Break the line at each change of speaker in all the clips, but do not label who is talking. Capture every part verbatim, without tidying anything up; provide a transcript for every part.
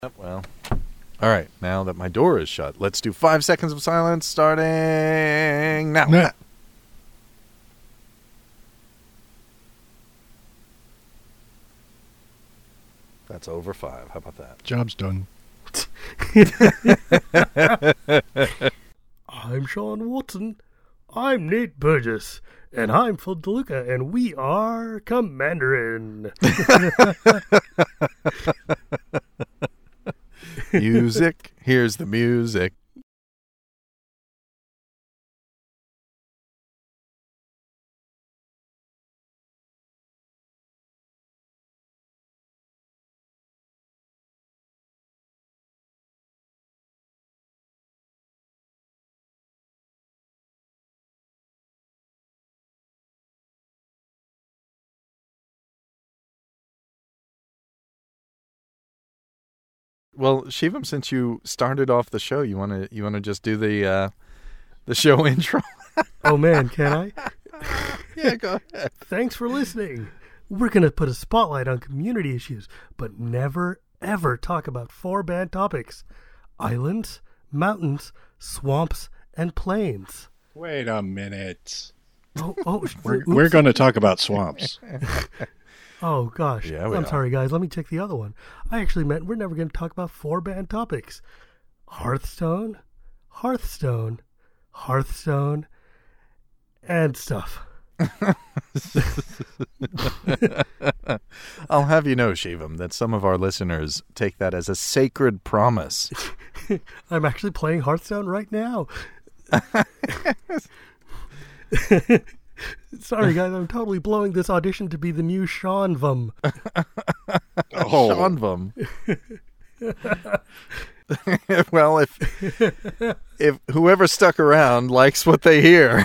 Well, all right. Now that my door is shut, let's do five seconds of silence starting now.
Nah.
That's over five. How about that?
Job's done.
I'm Sean Watson. I'm Nate Burgess. And I'm Phil DeLuca. And we are Commanderin.
Music. Here's the music. Well, Shivam, since you started off the show, you want to you want to just do the uh, the show intro?
Oh, man, can I?
Yeah, go ahead.
Thanks for listening. We're going to put a spotlight on community issues, but never, ever talk about four bad topics: islands, mountains, swamps, and plains.
Wait a minute.
Oh, oh,
We're,
oops.
we're going to talk about swamps.
Oh, gosh.
Yeah, we
I'm
are.
sorry, guys. Let me check the other one. I actually meant we're never going to talk about four bad topics: Hearthstone, Hearthstone, Hearthstone, and stuff.
I'll have you know, Shivam, that some of our listeners take that as a sacred promise.
I'm actually playing Hearthstone right now. Sorry, guys. I'm totally blowing this audition to be the new Sean Vum.
Oh,
Seanvam. Well, if if whoever stuck around likes what they hear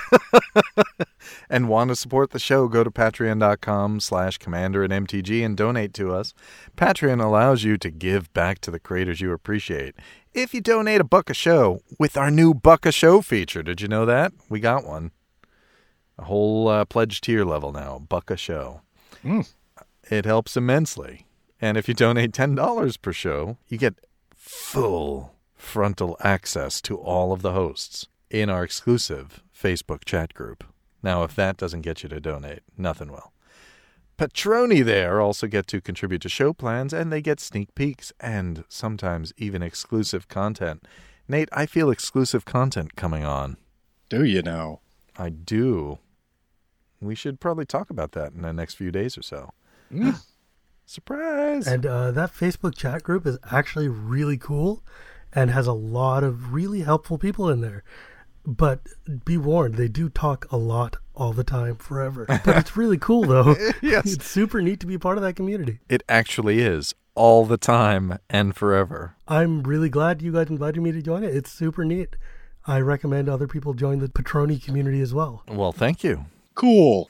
and want to support the show, go to patreon.com slash commander at MTG and donate to us. Patreon allows you to give back to the creators you appreciate. If you donate a buck a show with our new buck a show feature, did you know that? We got one. A whole uh, pledge tier level now, buck a show.
Mm.
It helps immensely. And if you donate ten dollars per show, you get full frontal access to all of the hosts in our exclusive Facebook chat group. Now, if that doesn't get you to donate, nothing will. Patroni there also get to contribute to show plans, and they get sneak peeks and sometimes even exclusive content. Nate, I feel exclusive content coming on.
do you know?
I do. We should probably talk about that in the next few days or so.
Mm.
Surprise!
And uh, that Facebook chat group is actually really cool and has a lot of really helpful people in there. But be warned, they do talk a lot all the time, forever. But it's really cool, though.
Yes.
It's super neat to be part of that community.
It actually is all the time and forever.
I'm really glad you guys invited me to join it. It's super neat. I recommend other people join the Patroni community as well.
Well, thank you.
Cool.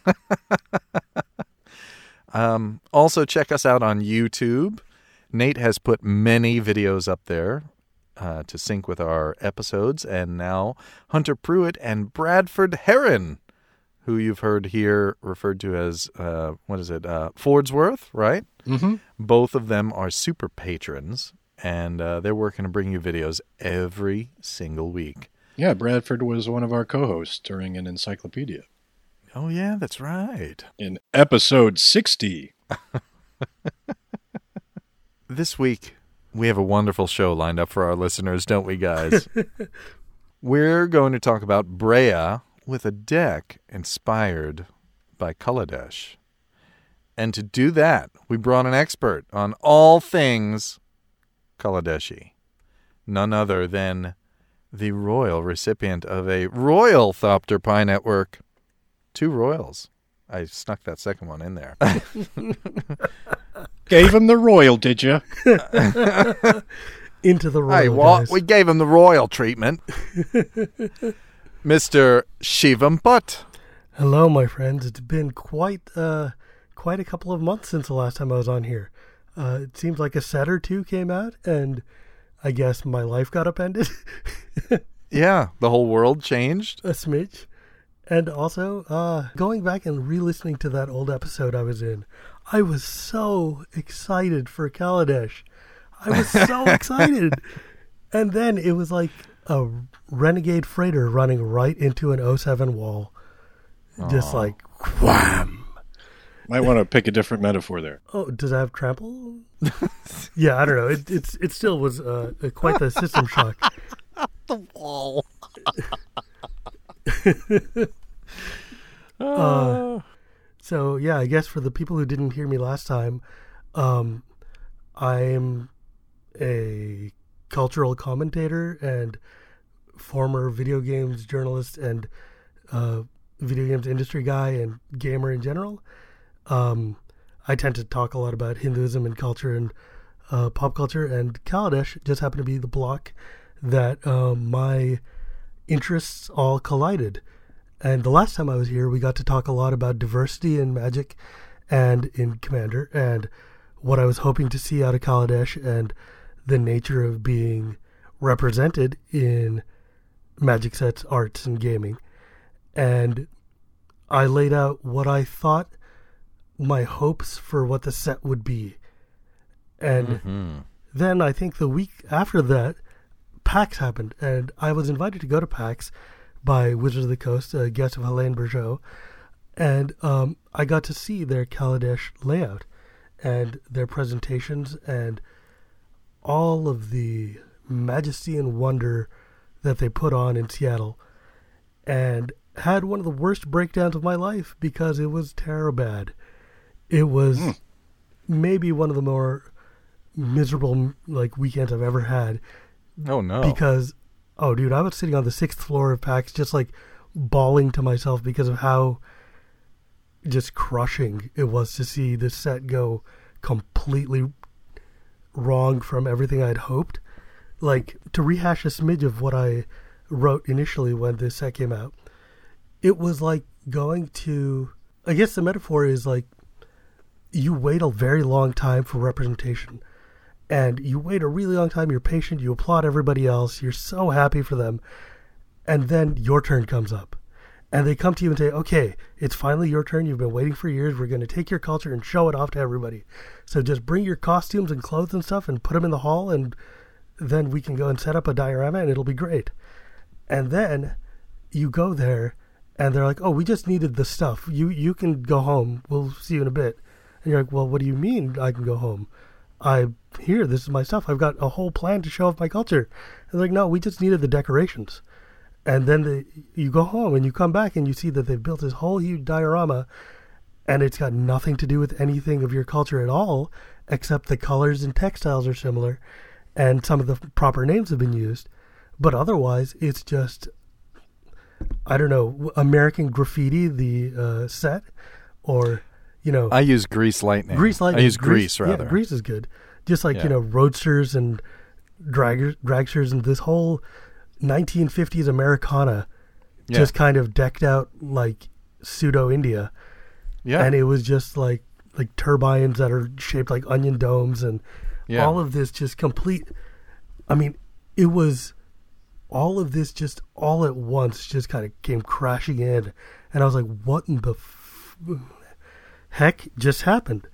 Um, also, check us out on YouTube. Nate has put many videos up there uh, to sync with our episodes. And now Hunter Pruitt and Bradford Heron, who you've heard here referred to as, uh, what is it, uh, Fordsworth, right?
Mm-hmm.
Both of them are super patrons, and uh, they're working to bring you videos every single week.
Yeah, Bradford was one of our co-hosts during an encyclopedia.
Oh, yeah, that's right.
In episode sixty.
This week, we have a wonderful show lined up for our listeners, don't we, guys? We're going to talk about Brea with a deck inspired by Kaladesh. And to do that, we brought an expert on all things Kaladeshi. None other than the royal recipient of a Royal Thopter Pie Network. Two royals. I snuck that second one in there.
Gave him the royal, did you?
Into the royal,
Hey, what?
guys.
We gave him the royal treatment. Mister Shivam Butt.
Hello, my friends. It's been quite uh, quite a couple of months since the last time I was on here. Uh, it seems like a set or two came out, and I guess my life got upended.
Yeah, the whole world changed.
A smidge. And also, uh, going back and re-listening to that old episode I was in, I was so excited for Kaladesh. I was so excited. And then it was like a Renegade freighter running right into an oh seven wall. Just
Aw.
like, wham.
Might want to pick a different metaphor there.
Oh, does it have trample? Yeah, I don't know. It, it's, it still was uh, quite the system shock.
The wall.
uh, so, yeah, I guess for the people who didn't hear me last time, um, I'm a cultural commentator and former video games journalist and uh, video games industry guy and gamer in general. Um, I tend to talk a lot about Hinduism and culture and uh, pop culture, and Kaladesh just happened to be the block that um, my interests all collided. And the last time I was here, we got to talk a lot about diversity in Magic and in Commander, and what I was hoping to see out of Kaladesh and the nature of being represented in Magic sets, arts, and gaming. And I laid out what I thought my hopes for what the set would be. And
Mm-hmm.
then I think the week after that, PAX happened, and I was invited to go to PAX by Wizards of the Coast, a guest of Helene Bergeau, and um, I got to see their Kaladesh layout and their presentations and all of the majesty and wonder that they put on in Seattle, and had one of the worst breakdowns of my life because it was terrible. It was mm. maybe one of the more miserable like weekends I've ever had.
Oh no!
Because, oh dude, I was sitting on the sixth floor of PAX just like bawling to myself because of how just crushing it was to see this set go completely wrong from everything I'd hoped. Like, to rehash a smidge of what I wrote initially when this set came out, it was like going to, I guess the metaphor is like, you wait a very long time for representation. And you wait a really long time, you're patient, you applaud everybody else, you're so happy for them. And then your turn comes up. And they come to you and say, okay, it's finally your turn. You've been waiting for years. We're going to take your culture and show it off to everybody. So just bring your costumes and clothes and stuff and put them in the hall, and then we can go and set up a diorama and it'll be great. And then you go there and they're like, oh, we just needed the stuff. You you can go home. We'll see you in a bit. And you're like, well, what do you mean I can go home? I'm here. This is my stuff. I've got a whole plan to show off my culture. And they're like, no, we just needed the decorations. And then the, you go home and you come back and you see that they've built this whole huge diorama, and it's got nothing to do with anything of your culture at all, except the colors and textiles are similar and some of the proper names have been used. But otherwise, it's just, I don't know, American Graffiti, the uh, set, or, you know.
I use Grease Lightning.
Grease Lightning.
I use Grease, rather.
Yeah, Grease is good. Just like,
Yeah.
you know, roadsters and drag- dragsters and this whole nineteen fifties Americana
Yeah.
just kind of decked out like pseudo-India.
Yeah.
And it was just like like turbines that are shaped like onion domes and
Yeah.
all of this just complete. I mean, it was all of this just all at once just kind of came crashing in. And I was like, what in the f- heck just happened?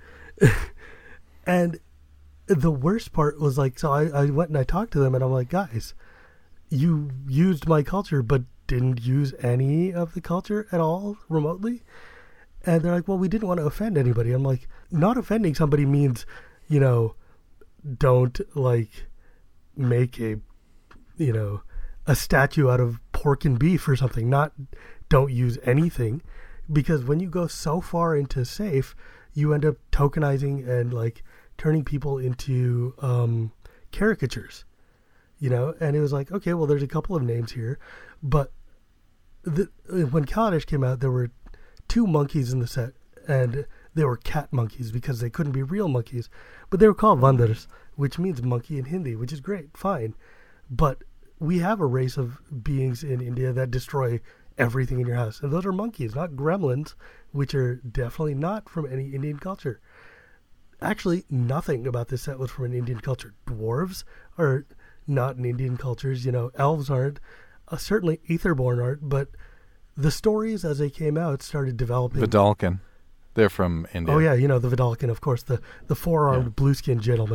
And the worst part was like, so I, I went and I talked to them and I'm like, guys, you used my culture but didn't use any of the culture at all remotely. And they're like, well, we didn't want to offend anybody. I'm like, not offending somebody means, you know, don't like make a, you know, a statue out of pork and beef or something. Not don't use anything, because when you go so far into safe, you end up tokenizing and like turning people into um, caricatures. You know, and it was like, okay, well, there's a couple of names here, but the, when Kaladesh came out, there were two monkeys in the set, and they were cat monkeys because they couldn't be real monkeys, but they were called Vandars, which means monkey in Hindi, which is great, fine. But we have a race of beings in India that destroy everything in your house, and those are monkeys, not gremlins, which are definitely not from any Indian culture. Actually, nothing about this set was from an Indian culture. Dwarves are not in Indian cultures, you know, elves aren't, uh, certainly Aetherborn aren't, but the stories as they came out started developing.
Vidalcan. They're from India.
Oh yeah, you know, the Vidalcan, of course, the, the four-armed
Yeah.
blue-skinned gentleman,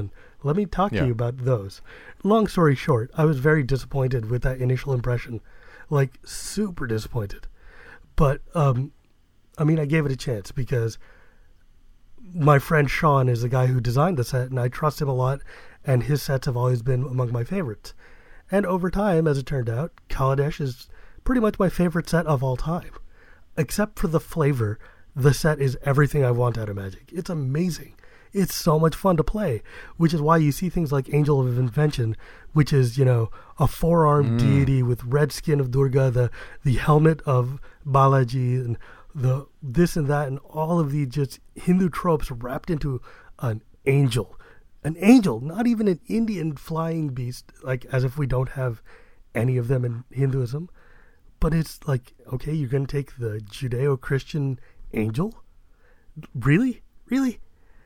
Let me talk
Yeah.
to you about those. Long story short, I was very disappointed with that initial impression. Like, super disappointed. But, um, I mean, I gave it a chance because my friend Sean is the guy who designed the set, and I trust him a lot, and his sets have always been among my favorites. And over time, as it turned out, Kaladesh is pretty much my favorite set of all time. Except for the flavor, the set is everything I want out of Magic. It's amazing. It's so much fun to play, which is why you see things like Angel of Invention, which is, you know, a four-armed
Mm.
deity with red skin of Durga, the, the helmet of Balaji, and the this and that, and all of the just Hindu tropes wrapped into an angel. An angel, not even an Indian flying beast, like as if we don't have any of them in Hinduism. But it's like, okay, you're going to take the Judeo-Christian angel? Really? Really?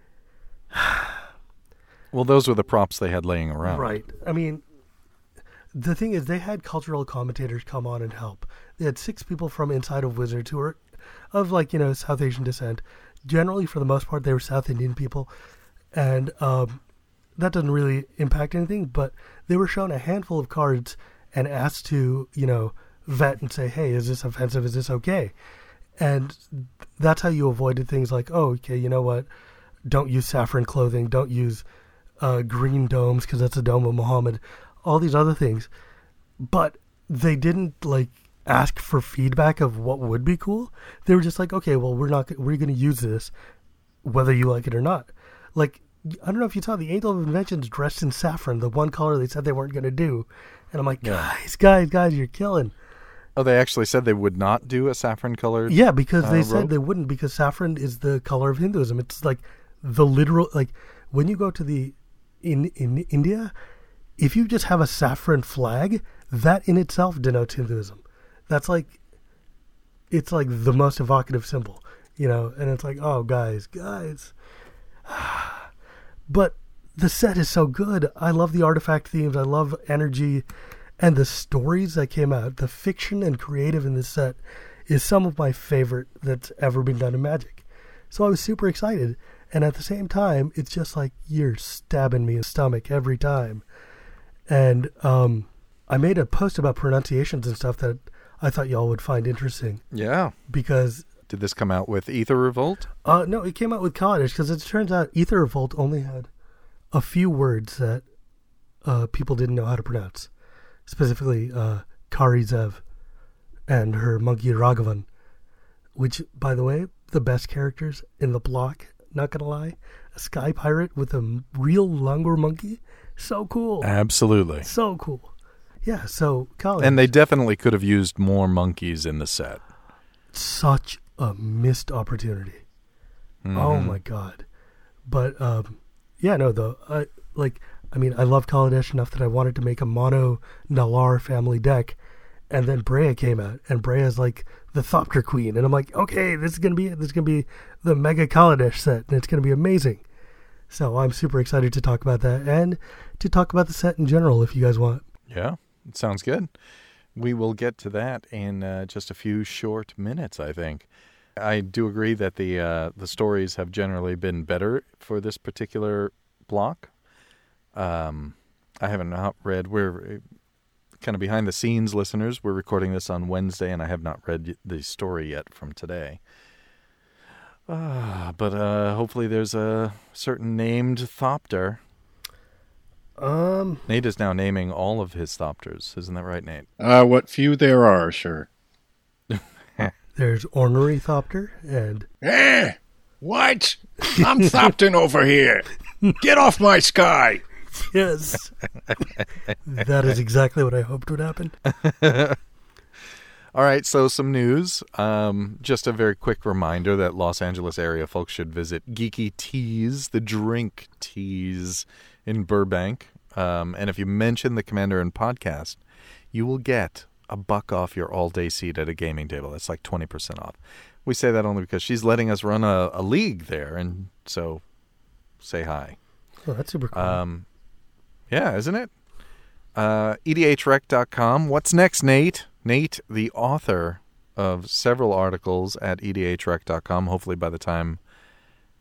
Well, those were the props they had laying around.
Right. I mean, the thing is, they had cultural commentators come on and help. They had six people from inside of Wizards who were of, like, you know, South Asian descent. Generally, for the most part, they were South Indian people. And um, that doesn't really impact anything, but they were shown a handful of cards and asked to, you know, vet and say, hey, is this offensive? Is this okay? And that's how you avoided things like, oh, okay, you know what? Don't use saffron clothing. Don't use uh, green domes because that's the dome of Muhammad. All these other things. But they didn't, like, ask for feedback of what would be cool. They were just like, okay, well, we're not, we're going to use this whether you like it or not. Like, I don't know if you saw the Angel of Inventions dressed in saffron, the one color they said they weren't going to do. And I'm like,
Yeah.
guys, guys, guys, you're killing.
Oh, they actually said they would not do a saffron colored.
Yeah, because they
uh,
said
robe?
they wouldn't, because saffron is the color of Hinduism. It's like the literal, like when you go to the, in, in India, if you just have a saffron flag, that in itself denotes Hinduism. That's like, it's like the most evocative symbol, you know, and it's like, oh, guys, guys. But the set is so good. I love the artifact themes. I love energy. And the stories that came out, the fiction and creative in this set is some of my favorite that's ever been done in Magic. So I was super excited. And at the same time, it's just like you're stabbing me in the stomach every time. And um, I made a post about pronunciations and stuff that I thought y'all would find interesting.
Yeah.
Because...
Did this come out with Ether Revolt?
Uh, no, it came out with Kaladesh because it turns out Ether Revolt only had a few words that uh, people didn't know how to pronounce. Specifically, uh, Kari Zev and her monkey Raghavan, which, by the way, the best characters in the block, not gonna lie. A sky pirate with a real langur monkey. So cool.
Absolutely.
So cool. Yeah, so Kaladesh.
And they definitely could have used more monkeys in the set.
Such a missed opportunity.
Mm-hmm.
Oh my god. But um yeah, no, though, I like I mean, I love Kaladesh enough that I wanted to make a mono Nalaar family deck, and then Breya came out, and Breya's like the Thopter Queen, and I'm like, okay, this is gonna be this is gonna be the Mega Kaladesh set, and it's gonna be amazing. So I'm super excited to talk about that and to talk about the set in general if you guys want.
Yeah, it sounds good. We will get to that in uh, just a few short minutes, I think. I do agree that the uh, the stories have generally been better for this particular block. Um, I haven't not read. We're kind of behind the scenes listeners. We're recording this on Wednesday, and I have not read the story yet from today. Uh, but uh, hopefully there's a certain named Thopter.
Um,
Nate is now naming all of his Thopters. Isn't that right, Nate?
Uh, what few there are, sure.
there's Ornery Thopter and
Eh! What? I'm Thopton over here. Get off my sky.
yes, that is exactly what I hoped would happen.
All right, so some news. Um, just a very quick reminder that Los Angeles area folks should visit Geeky Teas, the drink teas in Burbank. Um, and if you mention the Commander and podcast, you will get a buck off your all-day seat at a gaming table. That's like twenty percent off. We say that only because she's letting us run a, a league there, and so say hi.
Oh, that's super cool.
Um, yeah, isn't it? Uh, E D H rec dot com. What's next, Nate? Nate, the author of several articles at E D H rec dot com. Hopefully by the time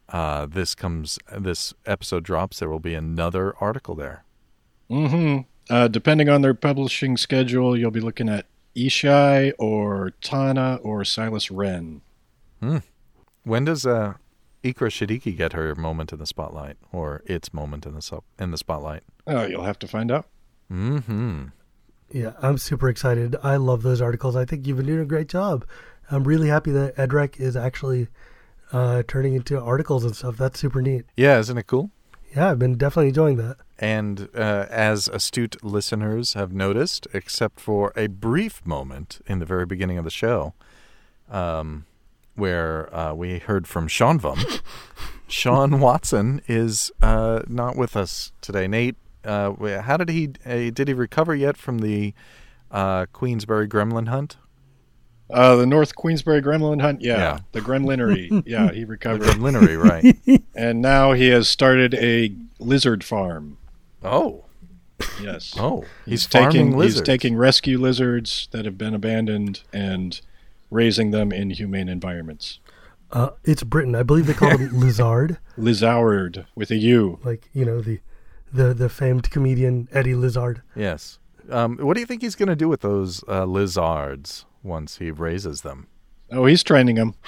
uh, this comes, this episode drops, there will be another article there.
Mm-hmm. Uh, depending on their publishing schedule, you'll be looking at Ishai or Tana or Silas Wren.
Hmm. When does uh, Ikra Shidiki get her moment in the spotlight, or its moment in the so- in the spotlight?
Oh, you'll have to find out.
Mm-hmm.
Yeah, I'm super excited. I love those articles. I think you've been doing a great job. I'm really happy that Edrek is actually uh, turning into articles and stuff. That's super neat.
Yeah, isn't it cool?
Yeah, I've been definitely enjoying that.
And uh, as astute listeners have noticed, except for a brief moment in the very beginning of the show, um, where uh, we heard from Sean Vum, Sean Watson is uh, not with us today. Nate, uh, how did he? Uh, did he recover yet from the uh, Queensbury Gremlin hunt?
Uh, the North Queensbury Gremlin hunt, yeah.
Yeah.
The Gremlinery, yeah, he
The
recovered.
Gremlinery, right?
And now he has started a lizard farm.
Oh,
Yes.
oh, he's,
He's
farming
taking
lizards.
he's taking rescue lizards that have been abandoned and raising them in humane environments.
Uh, it's Britain. I believe they call him Lizard.
Lizard with a U.
Like, you know, the the, the famed comedian Eddie Lizard.
Yes. Um, what do you think he's going to do with those uh, lizards once he raises them?
Oh, he's training them.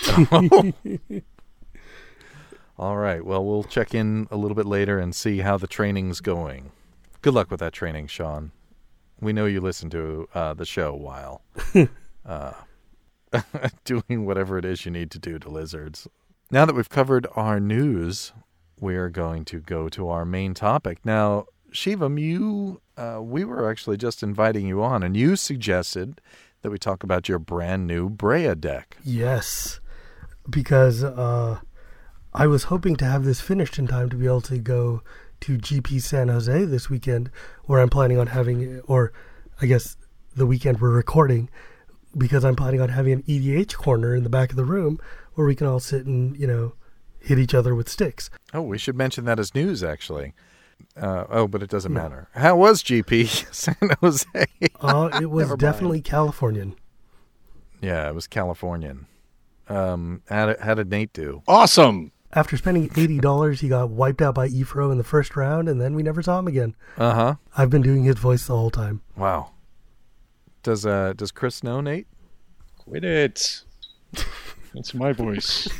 All right. Well, we'll check in a little bit later and see how the training's going. Good luck with that training, Sean. We know you listen to uh, the show while uh, doing whatever it is you need to do to lizards. Now that we've covered our news, we're going to go to our main topic. Now, Shivam, you, uh, we were actually just inviting you on, and you suggested that we talk about your brand new Brea deck.
Yes, because uh, I was hoping to have this finished in time to be able to go to G P San Jose this weekend, where I'm planning on having, or I guess the weekend we're recording, because I'm planning on having an E D H corner in the back of the room where we can all sit and, you know, hit each other with sticks.
Oh, we should mention that as news, actually. Uh, oh, but it doesn't matter. How was G P San Jose?
Uh, it was
Never mind.
definitely Californian.
Yeah, it was Californian. Um, how did, how did Nate do?
Awesome.
After spending eighty dollars, he got wiped out by Efro in the first round, and then we never saw him again.
Uh-huh.
I've been doing his voice the whole time.
Wow. Does uh does Chris know, Nate?
Quit it. That's my voice.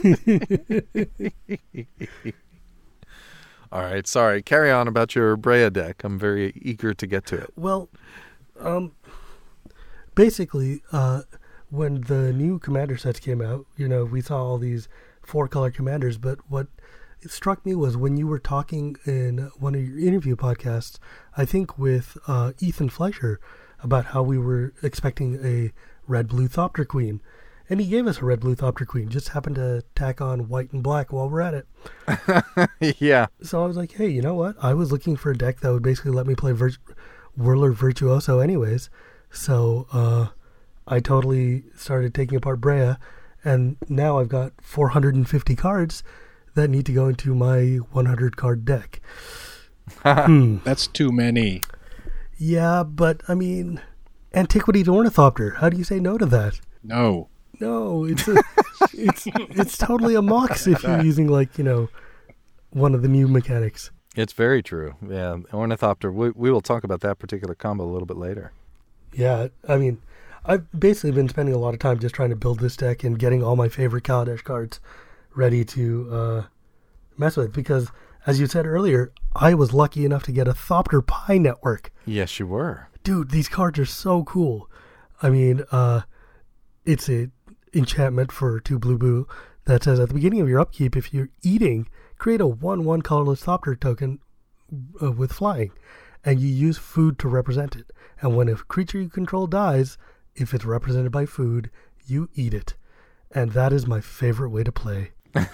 All right, sorry. Carry on about your Brea deck. I'm very eager to get to it.
Well, um, basically, uh, when the new commander sets came out, you know, we saw all these four-color commanders, but what it struck me was when you were talking in one of your interview podcasts, I think with uh, Ethan Fleischer, about how we were expecting a red-blue Thopter Queen. And he gave us a red-blue Thopter Queen, just happened to tack on white and black while we're at it.
Yeah.
So I was like, hey, you know what? I was looking for a deck that would basically let me play Vir- Whirler Virtuoso anyways. So uh, I totally started taking apart Brea, and now I've got four hundred fifty cards that need to go into my one hundred card deck. hmm.
That's too many.
Yeah, but, I mean, Antiquity to Ornithopter. How do you say no to that?
No.
No, it's a, it's it's totally a mox if you're using, like, you know, one of the new mechanics.
It's very true. Yeah, Ornithopter. We, we will talk about that particular combo a little bit later.
Yeah, I mean, I've basically been spending a lot of time just trying to build this deck and getting all my favorite Kaladesh cards ready to uh, mess with. Because, as you said earlier, I was lucky enough to get a Thopter Pi network.
Yes, you were.
Dude, these cards are so cool. I mean, uh, it's a enchantment for two blue blue that says at the beginning of your upkeep, if you're eating, create a one one colorless Thopter token uh, with flying, and you use food to represent it. And when a creature you control dies, if it's represented by food, you eat it. And that is my favorite way to play.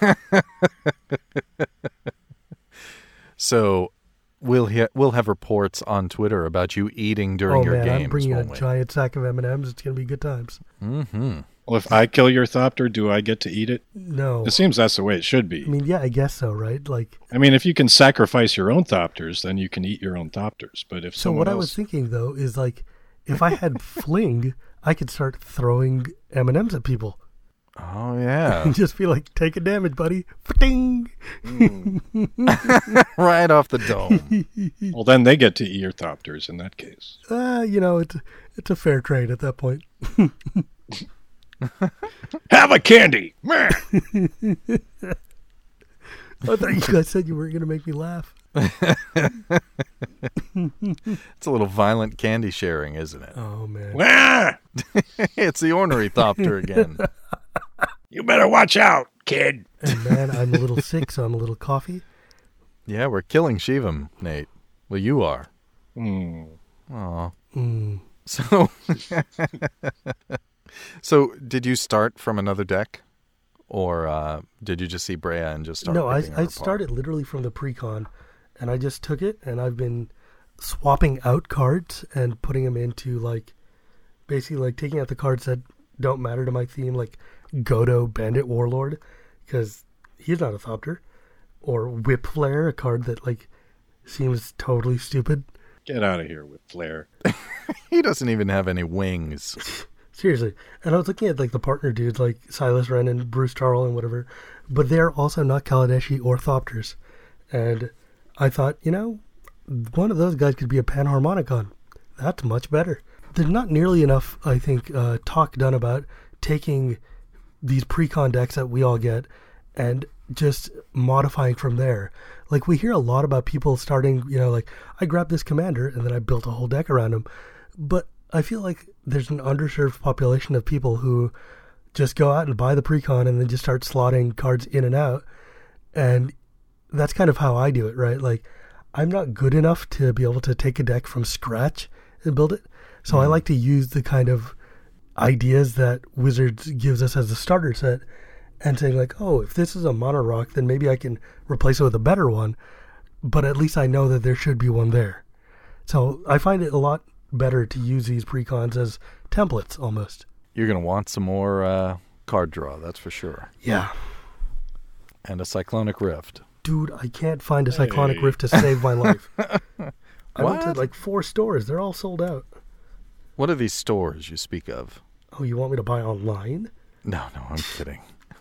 So we'll ha- we'll have reports on Twitter about you eating during
oh
your
man,
games.
I'm bringing a
won't we?
giant sack of M and M's. It's gonna be good times.
Mm-hmm.
Well, if I kill your Thopter, do I get to eat it?
No,
It seems that's the way it should
I
be.
mean, yeah, I guess so, right? Like,
I mean, if you can sacrifice your own Thopters, then you can eat your own Thopters. But if
so
someone
what
else...
I was thinking though is like, if I had fling, I could start throwing M and M's at people.
Oh, yeah.
Just be like, take a damage, buddy. Ding!
Right off the dome.
Well, then they get to Earthopters in that case.
Uh, you know, it's, it's a fair trade at that point.
Have a candy! Meh.
I thought you guys said you weren't going to make me laugh.
It's a little violent candy sharing, isn't it?
Oh, man.
Ah!
It's the ornery thopter again.
You better watch out, kid.
And man, I'm a little sick, so I'm a little coffee.
Yeah, we're killing Shivam, Nate. Well, you are.
Hmm.
Aw.
Mm.
So, so did you start from another deck? Or uh, did you just see Brea and just start
No, I,
ripping her
I
apart?
started literally from the pre-con, and I just took it, and I've been swapping out cards and putting them into, like, basically, like, taking out the cards that don't matter to my theme, like Godo, Bandit Warlord, because he's not a Thopter, or Whip Flare, a card that, like, seems totally stupid.
Get out of here with Flair.
He doesn't even have any wings.
Seriously. And I was looking at, like, the partner dudes, like Silas Wren and Bruce Tarl and whatever, but they're also not Kaladeshi or Thopters. And I thought, you know, one of those guys could be a Panharmonicon. That's much better. There's not nearly enough, I think, uh, talk done about taking these pre-con decks that we all get and just modifying from there. Like, we hear a lot about people starting, you know, like, I grabbed this commander and then I built a whole deck around him. But I feel like there's an underserved population of people who just go out and buy the pre-con and then just start slotting cards in and out. And that's kind of how I do it, right? Like, I'm not good enough to be able to take a deck from scratch and build it. So mm. I like to use the kind of ideas that Wizards gives us as a starter set and saying, like, oh, if this is a mono rock, then maybe I can replace it with a better one. But at least I know that there should be one there. So I find it a lot better to use these pre-cons as templates almost.
You're going to want some more uh, card draw, that's for sure.
Yeah.
And a Cyclonic Rift.
Dude, I can't find a Cyclonic
Hey.
Rift to save my life. I went to
What?
like four stores. They're all sold out.
What are these stores you speak of?
Oh, you want me to buy online?
No, no, I'm kidding.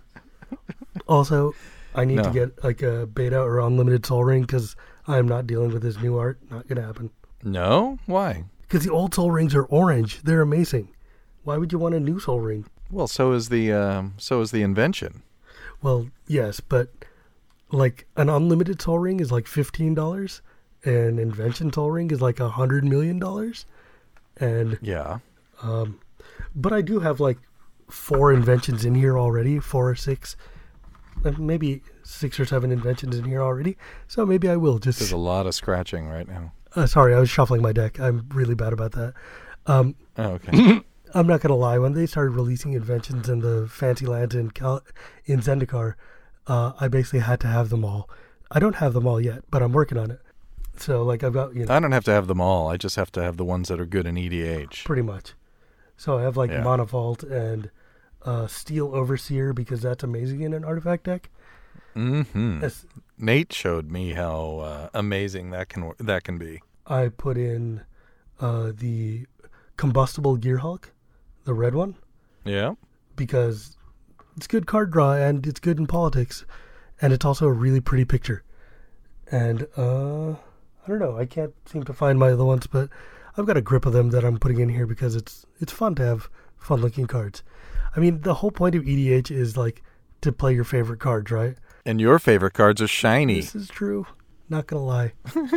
Also, I need
No.
to get like a beta or unlimited Soul Ring because I'm not dealing with his new art. Not going to happen.
No? Why?
Because the old Soul Rings are orange. They're amazing. Why would you want a new Soul Ring?
Well, so is the um, so is the invention.
Well, yes, but like an unlimited Soul Ring is like fifteen dollars. An Invention Soul Ring is like a hundred million dollars. And
Yeah.
Um, but I do have like four inventions in here already, four or six, uh, maybe six or seven inventions in here already. So maybe I will just.
There's a lot of scratching right now.
Uh, sorry, I was shuffling my deck. I'm really bad about that. Um,
Oh, okay.
I'm not gonna lie. When they started releasing inventions in the fancy lands in Cal- in Zendikar, uh, I basically had to have them all. I don't have them all yet, but I'm working on it. So like I've got you know
I don't have to have them all. I just have to have the ones that are good in E D H.
pretty much. So I have like
Yeah.
Monovault and uh, Steel Overseer because that's amazing in an artifact deck.
Mm-hmm.
That's-
Nate showed me how uh, amazing that can wor- that can be.
I put in uh, the Combustible Gearhulk, the red one,
Yeah.
because it's good card draw and it's good in politics, and it's also a really pretty picture. And uh, I don't know, I can't seem to find my other ones, but I've got a grip of them that I'm putting in here because it's it's fun to have fun looking cards. I mean, the whole point of E D H is like to play your favorite cards, right?
And your favorite cards are shiny.
This is true. Not gonna lie.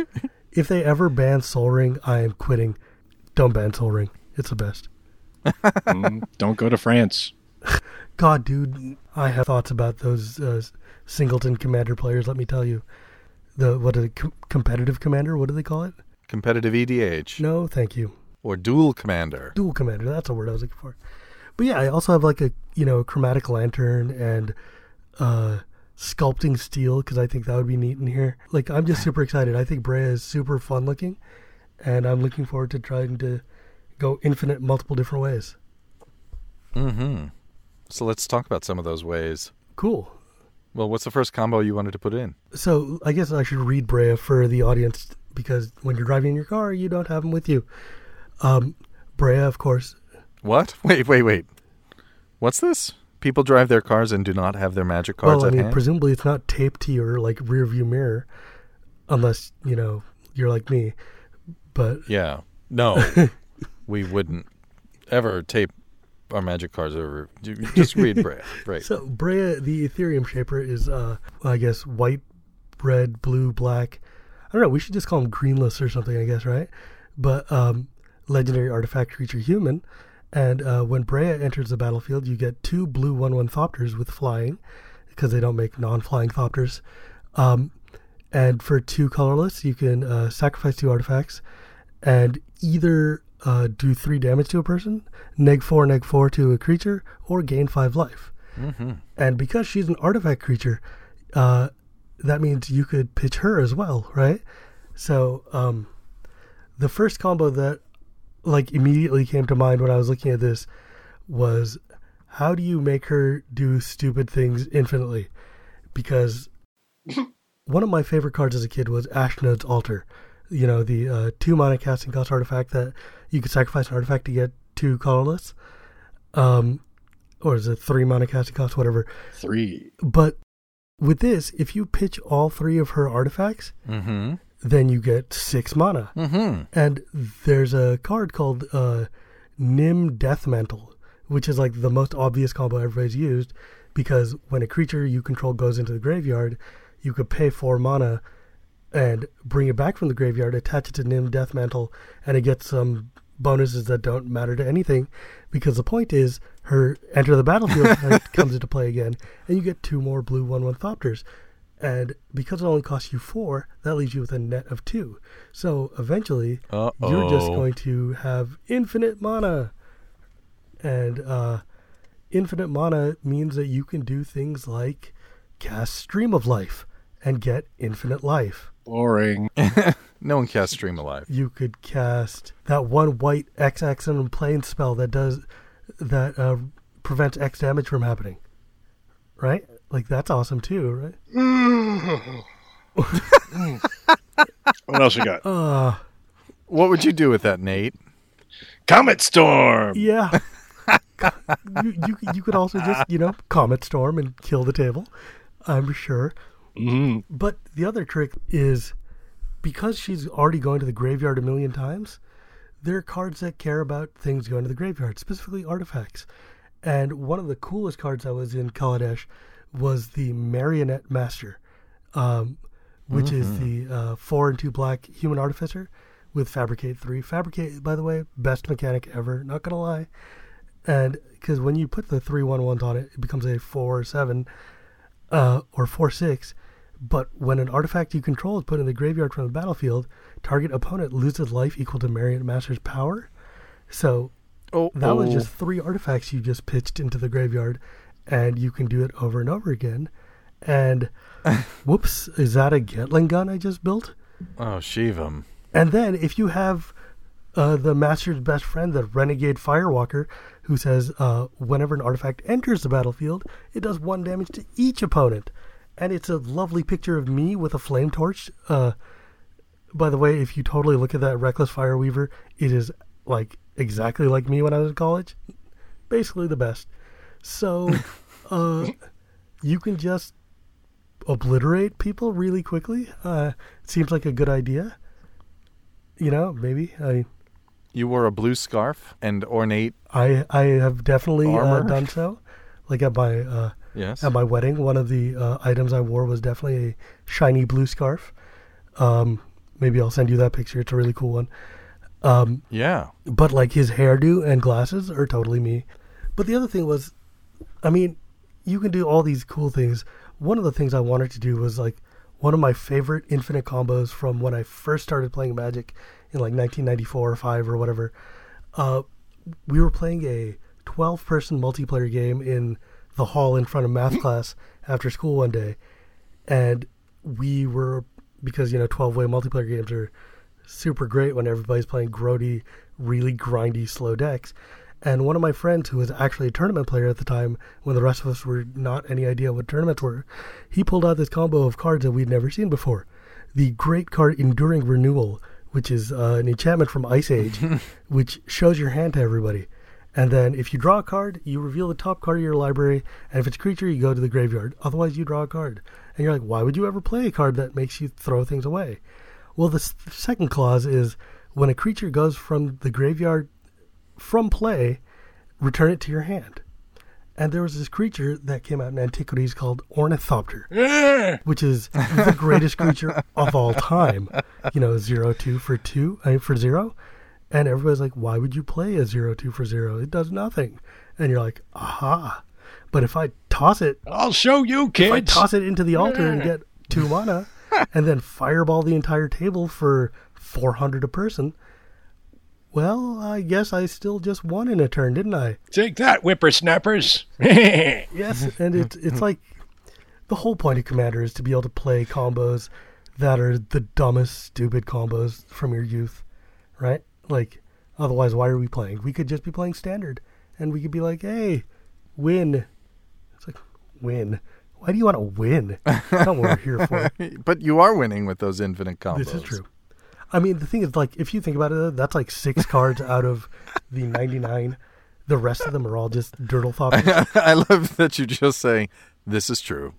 If they ever ban Soul Ring, I am quitting. Don't ban Soul Ring. It's the best.
Mm, don't go to France.
God, dude, I have thoughts about those uh, Singleton Commander players. Let me tell you, the what is it, com- competitive Commander? What do they call it?
Competitive E D H.
No, thank you.
Or Dual Commander.
Dual Commander. That's a word I was looking for. But yeah, I also have like a you know chromatic lantern and uh, sculpting steel because I think that would be neat in here. Like I'm just super excited. I think Brea is super fun looking, and I'm looking forward to trying to go infinite, multiple different ways.
Mm-hmm. So let's talk about some of those ways.
Cool.
Well, what's the first combo you wanted to put in?
So I guess I should read Brea for the audience because when you're driving in your car, you don't have them with you. Um, Brea, of course.
What? Wait, wait, wait. What's this? people drive their cars and do not have their magic cards
well, I
at
mean,
hand?
presumably it's not taped to your like rear view mirror, unless you know you're like me. But
Yeah. No, we wouldn't ever tape our magic cards over. Just read Brea. Right.
So Brea, the Ethereum Shaper, is, uh, I guess, white, red, blue, black. I don't know. We should just call him greenless or something, I guess, right? But um, legendary artifact creature human. And uh, when Brea enters the battlefield, you get two blue one one Thopters with flying, because they don't make non-flying Thopters. Um, and for two colorless, you can uh, sacrifice two artifacts and either uh, do three damage to a person, neg four, neg four to a creature, or gain five life.
Mm-hmm.
And because she's an artifact creature, uh, that means you could pitch her as well, right? So um, the first combo that like immediately came to mind when I was looking at this was, how do you make her do stupid things infinitely? Because one of my favorite cards as a kid was Ashnode's Altar. You know, the uh, two mana casting cost artifact that you could sacrifice an artifact to get two colorless. Um, or is it three mana casting cost, whatever.
Three.
But with this, if you pitch all three of her artifacts,
Mm-hmm.
then you get six mana.
Mm-hmm.
And there's a card called uh, Nim Deathmantle, which is like the most obvious combo everybody's used, because when a creature you control goes into the graveyard, you could pay four mana and bring it back from the graveyard, attach it to Nim Deathmantle, and it gets some bonuses that don't matter to anything, because the point is her enter the battlefield comes into play again, and you get two more blue one one Thopters. And because it only costs you four, that leaves you with a net of two. So eventually,
Uh-oh.
you're just going to have infinite mana. And uh, infinite mana means that you can do things like cast Stream of Life and get infinite life.
Boring.
No one casts Stream Alive.
You could cast that one white X X and plane spell that does that uh, prevents X damage from happening. Right? Like, that's awesome too, right?
What else you got?
Uh,
What would you do with that, Nate?
Comet Storm.
yeah. you, you you could also just, you know, Comet Storm and kill the table, I'm sure.
Mm-hmm.
But the other trick is, because she's already going to the graveyard a million times, there are cards that care about things going to the graveyard, specifically artifacts. And one of the coolest cards that was in Kaladesh was the Marionette Master, um, which
Mm-hmm.
is the uh, four and two black human artificer with Fabricate three. Fabricate, by the way, best mechanic ever, not going to lie. And because when you put the three one ones on it, it becomes a four seven uh, or four six. But when an artifact you control is put in the graveyard from the battlefield, target opponent loses life equal to Marionette Master's power. So
Oh,
that was
oh.
just three artifacts you just pitched into the graveyard, and you can do it over and over again. And whoops, is that a Gatling gun I just built?
Oh, Shivam.
And then if you have uh, the Master's best friend, the Renegade Firewalker, who says uh, whenever an artifact enters the battlefield, it does one damage to each opponent. And it's a lovely picture of me with a flame torch. Uh, by the way, if you totally look at that Reckless Fireweaver, it is like exactly like me when I was in college. Basically the best. So uh, you can just obliterate people really quickly. Uh, it seems like a good idea. You know, maybe. I
You wore a blue scarf and ornate.
I, I have definitely uh,
Armor?
done so. Like at my uh,
Yes.
at my wedding, one of the uh, items I wore was definitely a shiny blue scarf. Um, maybe I'll send you that picture. It's a really cool one. Um,
Yeah.
But like his hairdo and glasses are totally me. But the other thing was, I mean, you can do all these cool things. One of the things I wanted to do was like one of my favorite infinite combos from when I first started playing Magic in like nineteen ninety-four or five or whatever. Uh, we were playing a twelve person multiplayer game in the hall in front of math class after school one day. And we were, because, you know, twelve-way multiplayer games are super great when everybody's playing grody, really grindy, slow decks. And one of my friends, who was actually a tournament player at the time, when the rest of us were not any idea what tournaments were, he pulled out this combo of cards that we'd never seen before. The great card Enduring Renewal, which is uh, an enchantment from Ice Age, which shows your hand to everybody. And then if you draw a card, you reveal the top card of your library. And if it's a creature, you go to the graveyard. Otherwise, you draw a card. And you're like, why would you ever play a card that makes you throw things away? Well, the s- second clause is when a creature goes from the graveyard from play, return it to your hand. And there was this creature that came out in Antiquities called Ornithopter, which is the greatest creature of all time. You know, zero two for two, I mean, for zero. And everybody's like, why would you play a zero two for zero? It does nothing. And you're like, aha. But if I toss it,
I'll show you, kids.
if I toss it into the altar and get two mana, and then fireball the entire table for four hundred a person, well, I guess I still just won in a turn, didn't I?
Take that, whippersnappers.
Yes, and it's it's like the whole point of Commander is to be able to play combos that are the dumbest, stupid combos from your youth, right? Like, otherwise, why are we playing? We could just be playing Standard, and we could be like, hey, win. It's like, win? Why do you want to win? That's not what we're here for.
But you are winning with those infinite combos.
This is true. I mean, the thing is, like, if you think about it, that's like six cards out of the ninety-nine. The rest of them are all just Dirtle Thoppers.
I love that you're just saying, this is true.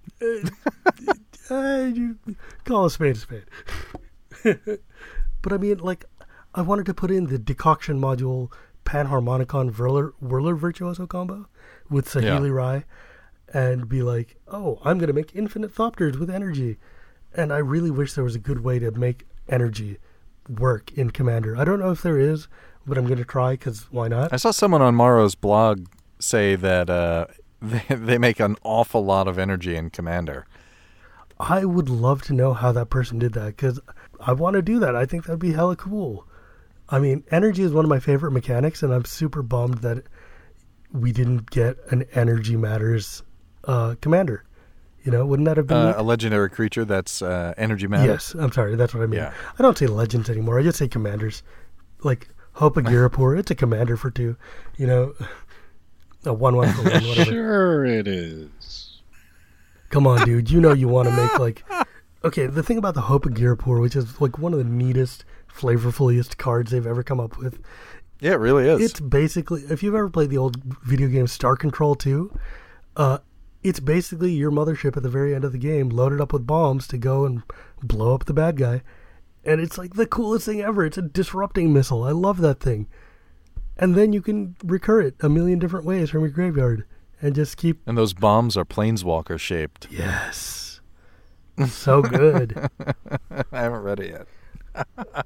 Uh, you call a spade a spade. But I mean, like, I wanted to put in the Decoction Module Panharmonicon Whirler, Whirler Virtuoso combo with Saheeli
Yeah.
Rai and be like, oh, I'm going to make infinite Thopters with energy. And I really wish there was a good way to make energy work in Commander. I don't know if there is, but I'm going to try because why not?
I saw someone on Morrow's blog say that uh, they, they make an awful lot of energy in Commander.
I would love to know how that person did that because I want to do that. I think that'd be hella cool. I mean, energy is one of my favorite mechanics, and I'm super bummed that we didn't get an Energy Matters uh, commander. You know, wouldn't that have been
Uh,
neat?
a legendary creature that's uh, energy matter.
Yes, I'm sorry, that's what I mean.
Yeah.
I don't say legends anymore. I just say commanders. Like Hope of Girapur, it's a commander for two. You know, a one one for one, whatever.
Sure it is.
Come on, dude. You know you want to make like... Okay, the thing about the Hope of Girapur, which is like one of the neatest, flavorfuliest cards they've ever come up with.
Yeah, it really is.
It's basically, if you've ever played the old video game Star Control two, uh, it's basically your mothership at the very end of the game loaded up with bombs to go and blow up the bad guy. And it's like the coolest thing ever. It's a disrupting missile. I love that thing. And then you can recur it a million different ways from your graveyard and just keep...
And those bombs are planeswalker shaped.
Yes. So good.
I haven't read it yet.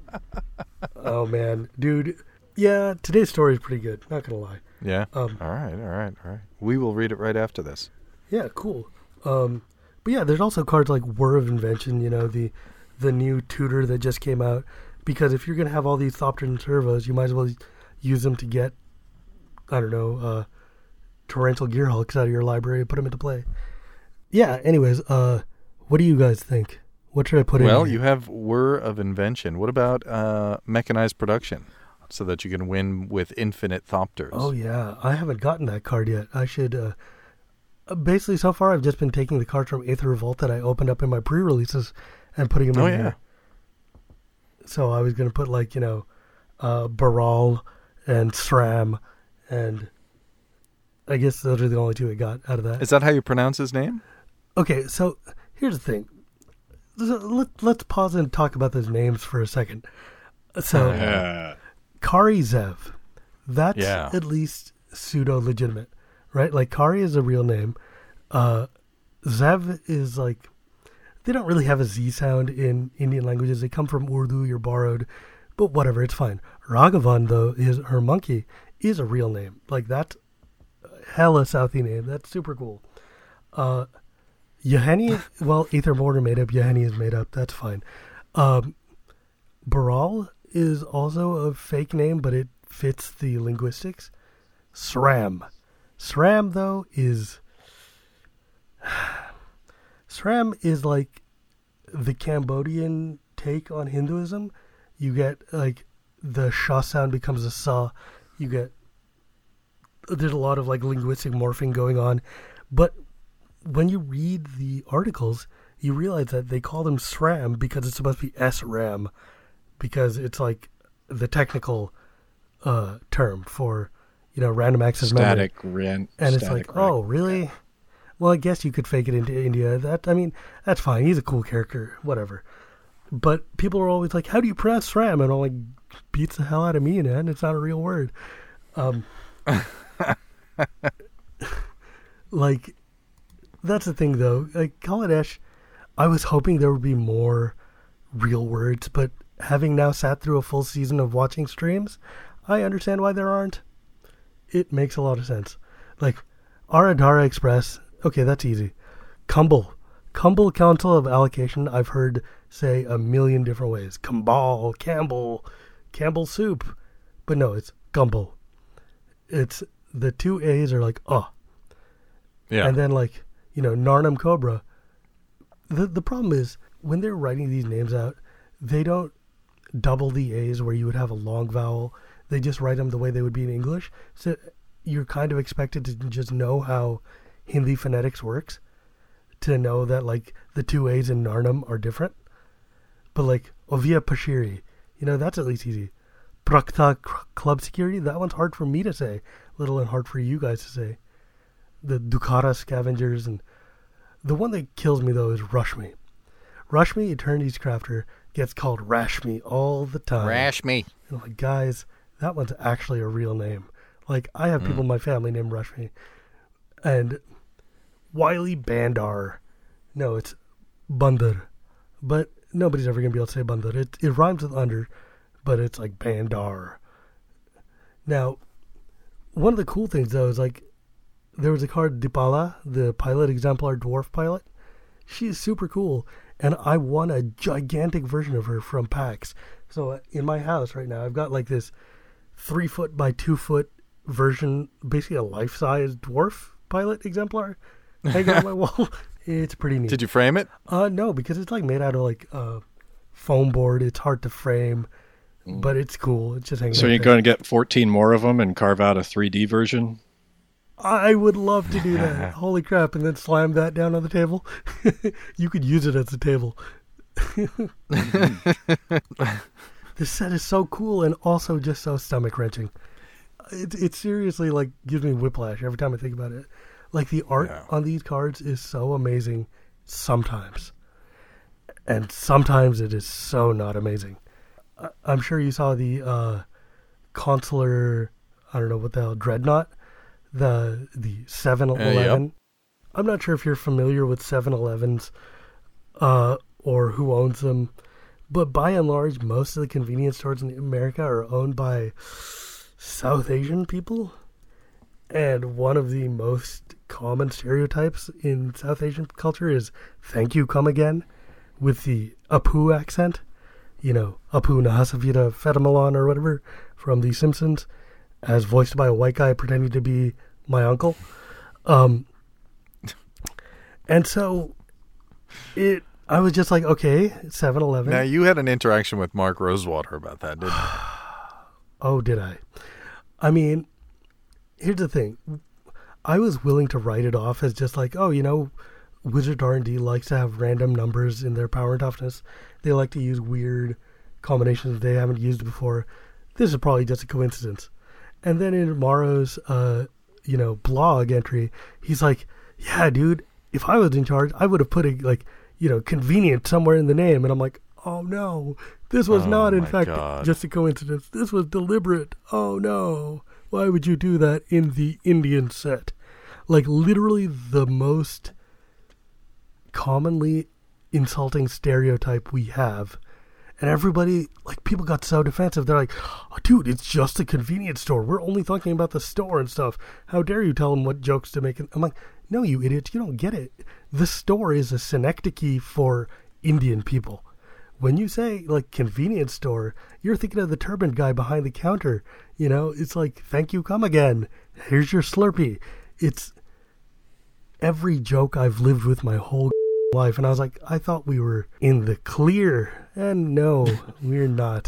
Oh, man. Dude, yeah, today's story is pretty good. Not going to lie.
Yeah?
Um,
all right, all right, all right. We will read it right after this.
Yeah, cool. Um, but yeah, there's also cards like Whir of Invention, you know, the the new tutor that just came out. Because if you're going to have all these Thopters and Servos, you might as well use them to get, I don't know, uh, Torrential Gearhulks out of your library and put them into play. Yeah, anyways, uh, what do you guys think? What should I put
Well,
in here?
you have Whir of Invention. What about uh, Mechanized Production? So that you can win with infinite Thopters.
Oh, yeah. I haven't gotten that card yet. I should... Uh, basically, so far, I've just been taking the cards from Aether Revolt that I opened up in my pre-releases and putting them
Oh,
in
yeah.
here. So I was going to put, like, you know, uh, Baral and SRAM, and I guess those are the only two I got out of that.
Is that how you pronounce his name?
Okay, so here's the thing. So let, let's pause and talk about those names for a second. So,
Uh,
Kari Zev, that's
Yeah.
at least pseudo-legitimate, right? Like, Kari is a real name. Uh, Zev is like, they don't really have a Z sound in Indian languages. They come from Urdu, you're borrowed, but whatever, it's fine. Raghavan, though, is her monkey, is a real name. Like, that's hella Southie name. That's super cool. Uh, Yeheni, well, Aether Mortar made up. Yeheni is made up. That's fine. Um, Baral is also a fake name, but it fits the linguistics. SRAM. SRAM, though, is... SRAM is like the Cambodian take on Hinduism. You get, like, the Sha sound becomes a Sa. You get... There's a lot of, like, linguistic morphing going on. But when you read the articles, you realize that they call them SRAM because it's supposed to be S RAM, because it's like the technical uh, term for, you know, random access memory.
Static rent.
And it's like, oh, really? Well, I guess you could fake it into India. That I mean, that's fine. He's a cool character, whatever. But people are always like, how do you pronounce SRAM? And I'm like, beats the hell out of me, man. It's not a real word. Um, like, that's the thing, though. Like, Kaladesh, I was hoping there would be more real words, but having now sat through a full season of watching streams, I understand why there aren't. It makes a lot of sense. Like, Aradhara Express, okay, that's easy. Kumble. Kumble Council of Allocation, I've heard say a million different ways. Kumbal, Campbell, Campbell Soup. But no, it's Gumble. It's, the two A's are like, oh.
Yeah.
And then, like, you know, Narnam Cobra. The, the problem is, when they're writing these names out, they don't double the A's where you would have a long vowel. They just write them the way they would be in English. So you're kind of expected to just know how Hindi phonetics works, to know that, like, the two A's in Narnam are different. But, like, Ovia Pashiri, you know, that's at least easy. Prakta Club Security, that one's hard for me to say, little and hard for you guys to say. The Dukkara Scavengers, and the one that kills me, though, is Rashmi. Rashmi, Eternity's Crafter, gets called Rashmi all the time.
Rashmi.
And, like, guys, that one's actually a real name. Like, I have people mm. in my family named Rashmi. And Wiley Bandar. No, it's Bandar. But nobody's ever going to be able to say Bandar. It, it rhymes with under, but it's like Bandar. Now, one of the cool things, though, is, like, there was a card, Dipala, the pilot exemplar dwarf pilot. She's super cool. And I won a gigantic version of her from PAX. So in my house right now, I've got, like, this three foot by two foot version, basically a life-size dwarf pilot exemplar hanging on my wall. It's pretty neat.
Did you frame it?
Uh, no, because it's, like, made out of, like, uh, foam board. It's hard to frame, mm. but it's cool. It's just hanging.
So you're going to get fourteen more of them and carve out a three D version?
I would love to do that. Holy crap. And then slam that down on the table. You could use it as a table. This set is so cool and also just so stomach-wrenching. It, it seriously, like, gives me whiplash every time I think about it. Like, the art yeah. on these cards is so amazing sometimes. And sometimes it is so not amazing. I, I'm sure you saw the uh, Consular, I don't know what the hell, Dreadnought? The the seven eleven. Uh, yep. I'm not sure if you're familiar with seven elevens uh, or who owns them, but by and large, most of the convenience stores in America are owned by South Asian people. And one of the most common stereotypes in South Asian culture is "thank you, come again," with the Apu accent. You know, Apu Nahasavita Fetamalan or whatever from The Simpsons, as voiced by a white guy pretending to be my uncle. Um, and so it, I was just like, okay, seven eleven.
Now, you had an interaction with Mark Rosewater about that, didn't you?
Oh, did I? I mean, here's the thing. I was willing to write it off as just like, oh, you know, Wizard R and D likes to have random numbers in their power and toughness. They like to use weird combinations they haven't used before. This is probably just a coincidence. And then in Morrow's, uh, you know, blog entry, he's like, yeah, dude, if I was in charge, I would have put a, like, you know, convenient somewhere in the name. And I'm like, oh, no, this was oh, not, in fact, God. just a coincidence. This was deliberate. Oh, no. Why would you do that in the Indian set? Like, literally the most commonly insulting stereotype we have. And everybody, like, people got so defensive. They're like, oh, dude, it's just a convenience store. We're only talking about the store and stuff. How dare you tell them what jokes to make? I'm like, no, you idiots, you don't get it. The store is a synecdoche for Indian people. When you say, like, convenience store, you're thinking of the turbaned guy behind the counter. You know, it's like, thank you, come again. Here's your Slurpee. It's every joke I've lived with my whole life. And I was like, I thought we were in the clear. And no, we're not.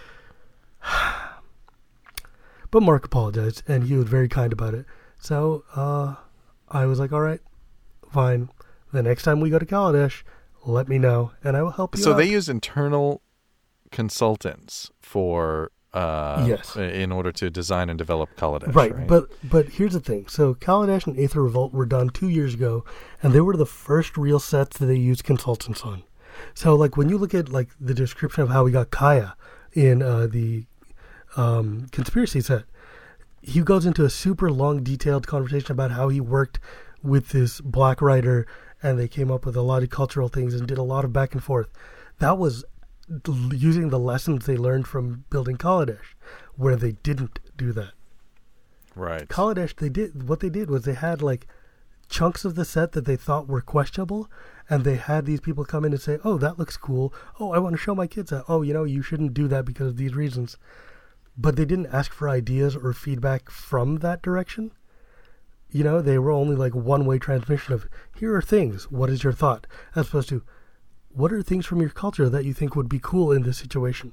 But Mark apologized, and he was very kind about it. So uh, I was like, all right, fine. The next time we go to Kaladesh, let me know, and I will help you
So
out.
They use internal consultants for uh,
Yes.
in order to design and develop Kaladesh.
Right,
Right,
but but here's the thing. So Kaladesh and Aether Revolt were done two years ago, and they were the first real sets that they used consultants on. So like when you look at like the description of how we got Kaya in uh, the um, conspiracy set, he goes into a super long, detailed conversation about how he worked with this black writer, and they came up with a lot of cultural things and did a lot of back and forth. That was using the lessons they learned from building Kaladesh, where they didn't do that.
right.
Kaladesh, they did what they did was they had like chunks of the set that they thought were questionable, and they had these people come in and say, "Oh, that looks cool. Oh, I want to show my kids that. Oh, you know, you shouldn't do that because of these reasons." But they didn't ask for ideas or feedback from that direction. You know, they were only like one-way transmission of, here are things, what is your thought? As opposed to, what are things from your culture that you think would be cool in this situation?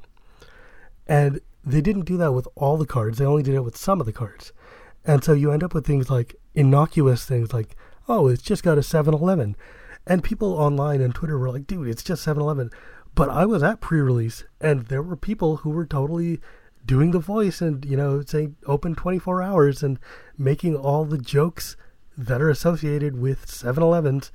And they didn't do that with all the cards. They only did it with some of the cards. And so you end up with things like innocuous things like, oh, it's just got a seven eleven. And people online and Twitter were like, dude, it's just seven eleven. But I was at pre-release, and there were people who were totally doing the voice and, you know, saying open twenty-four hours and making all the jokes that are associated with seven elevens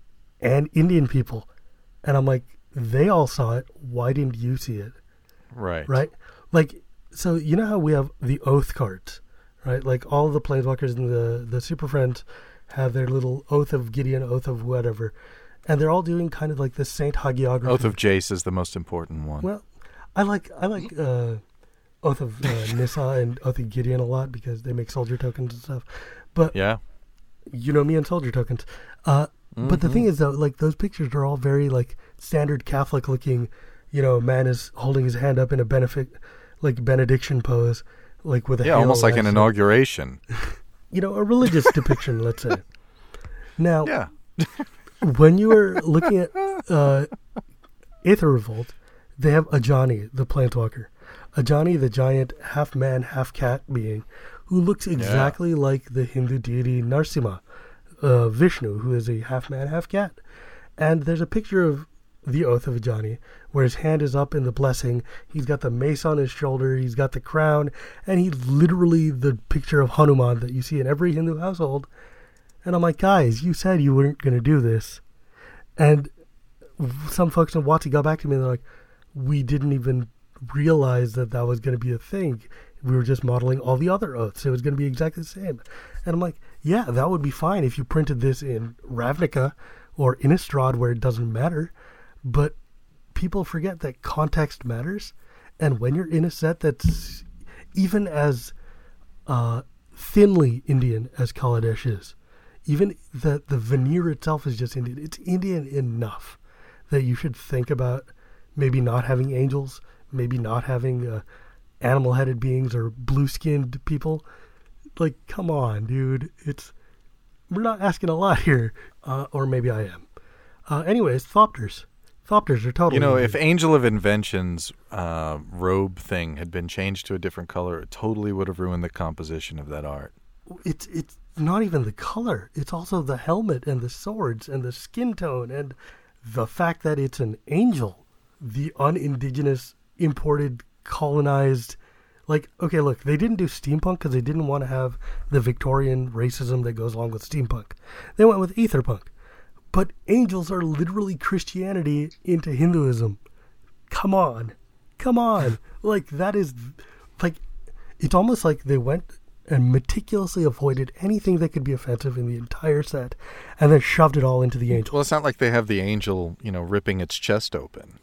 and Indian people. And I'm like, they all saw it. Why didn't you see it?
Right.
Right? Like, so you know how we have the Oath cards, right? Like all the Planeswalkers and the, the Super Friends have their little Oath of Gideon, Oath of whatever. And they're all doing kind of like the Saint hagiography.
Oath of Jace is the most important one.
Well, I like, I like, uh, Oath of uh, Nissa and Oath of Gideon a lot because they make soldier tokens and stuff. But
yeah.
You know me and soldier tokens. Uh, mm-hmm. But the thing is, though, like those pictures are all very like standard Catholic looking. You know, man is holding his hand up in a benefit, like benediction pose, like with a
yeah, almost like an
it.
inauguration.
You know, a religious depiction, let's say. Now,
yeah.
when you are looking at uh, Aether Revolt, they have Ajani, the Planeswalker. Ajani, the giant half-man, half-cat being, who looks exactly yeah. like the Hindu deity Narsimha, uh, Vishnu, who is a half-man, half-cat. And there's a picture of the Oath of Ajani, where his hand is up in the blessing, he's got the mace on his shoulder, he's got the crown, and he's literally the picture of Hanuman that you see in every Hindu household. And I'm like, guys, you said you weren't going to do this. And some folks in WotC got back to me, and they're like, we didn't even realize that that was going to be a thing. We were just modeling all the other oaths. It was going to be exactly the same. And I'm like, yeah, that would be fine if you printed this in Ravnica or Innistrad where it doesn't matter. But people forget that context matters. And when you're in a set that's even as uh, thinly Indian as Kaladesh is, even that the veneer itself is just Indian, it's Indian enough that you should think about maybe not having angels, maybe not having uh, animal-headed beings or blue-skinned people. Like, come on, dude. It's we're not asking a lot here. Uh, or maybe I am. Uh, anyways, Thopters. Thopters are totally...
You know,
Indian.
if Angel of Invention's uh, robe thing had been changed to a different color, it totally would have ruined the composition of that art.
It's, it's not even the color. It's also the helmet and the swords and the skin tone and the fact that it's an angel. The unindigenous, imported, colonized, like, okay, look, they didn't do steampunk because they didn't want to have the Victorian racism that goes along with steampunk. They went with etherpunk. But angels are literally Christianity into Hinduism. Come on. Come on. Like, that is, like, it's almost like they went and meticulously avoided anything that could be offensive in the entire set and then shoved it all into the angel.
Well, it's not like they have the angel, you know, ripping its chest open.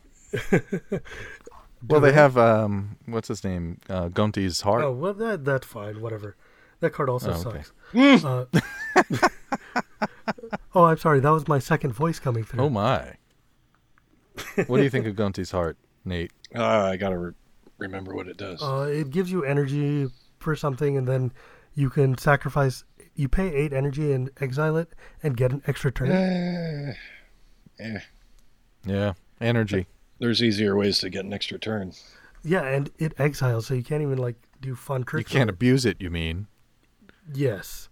Well, they have, um, what's his name? Uh, Gunti's heart.
Oh, well, that that's fine. Whatever. That card also
oh, okay.
sucks. uh, oh, I'm sorry. That was my second voice coming through.
Oh, my. What do you think of Gunti's heart, Nate?
Uh, I got to re- remember what it does.
Uh, it gives you energy for something, and then you can sacrifice. You pay eight energy and exile it and get an extra turn.
Uh, eh.
Yeah, energy.
There's easier ways to get an extra turn.
Yeah, and it exiles, so you can't even like do fun tricks.
You can't abuse it, you mean?
Yes.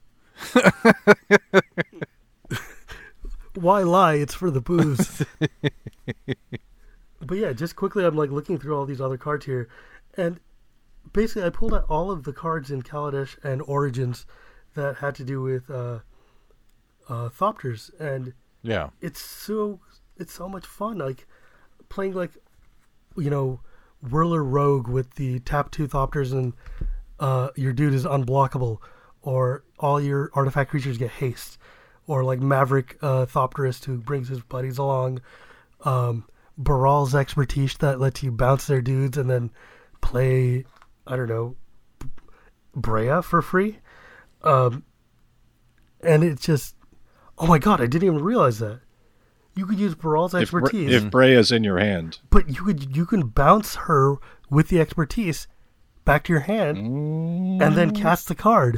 Why lie? It's for the booze. But yeah, just quickly, I'm like looking through all these other cards here, and basically, I pulled out all of the cards in Kaladesh and Origins that had to do with uh, uh, Thopters, and
Yeah.
it's so it's so much fun. Like playing like you know Whirler Rogue with the tap two Thopters and uh, your dude is unblockable, or all your artifact creatures get haste, or like Maverick uh, Thopterist who brings his buddies along. Um, Baral's Expertise that lets you bounce their dudes and then play, I don't know, Brea for free. Um, and it's just, oh my god, I didn't even realize that. You could use Baral's
If,
Expertise,
if Brea's in your hand.
but you could you can bounce her with the Expertise back to your hand
Mm,
and then cast the card.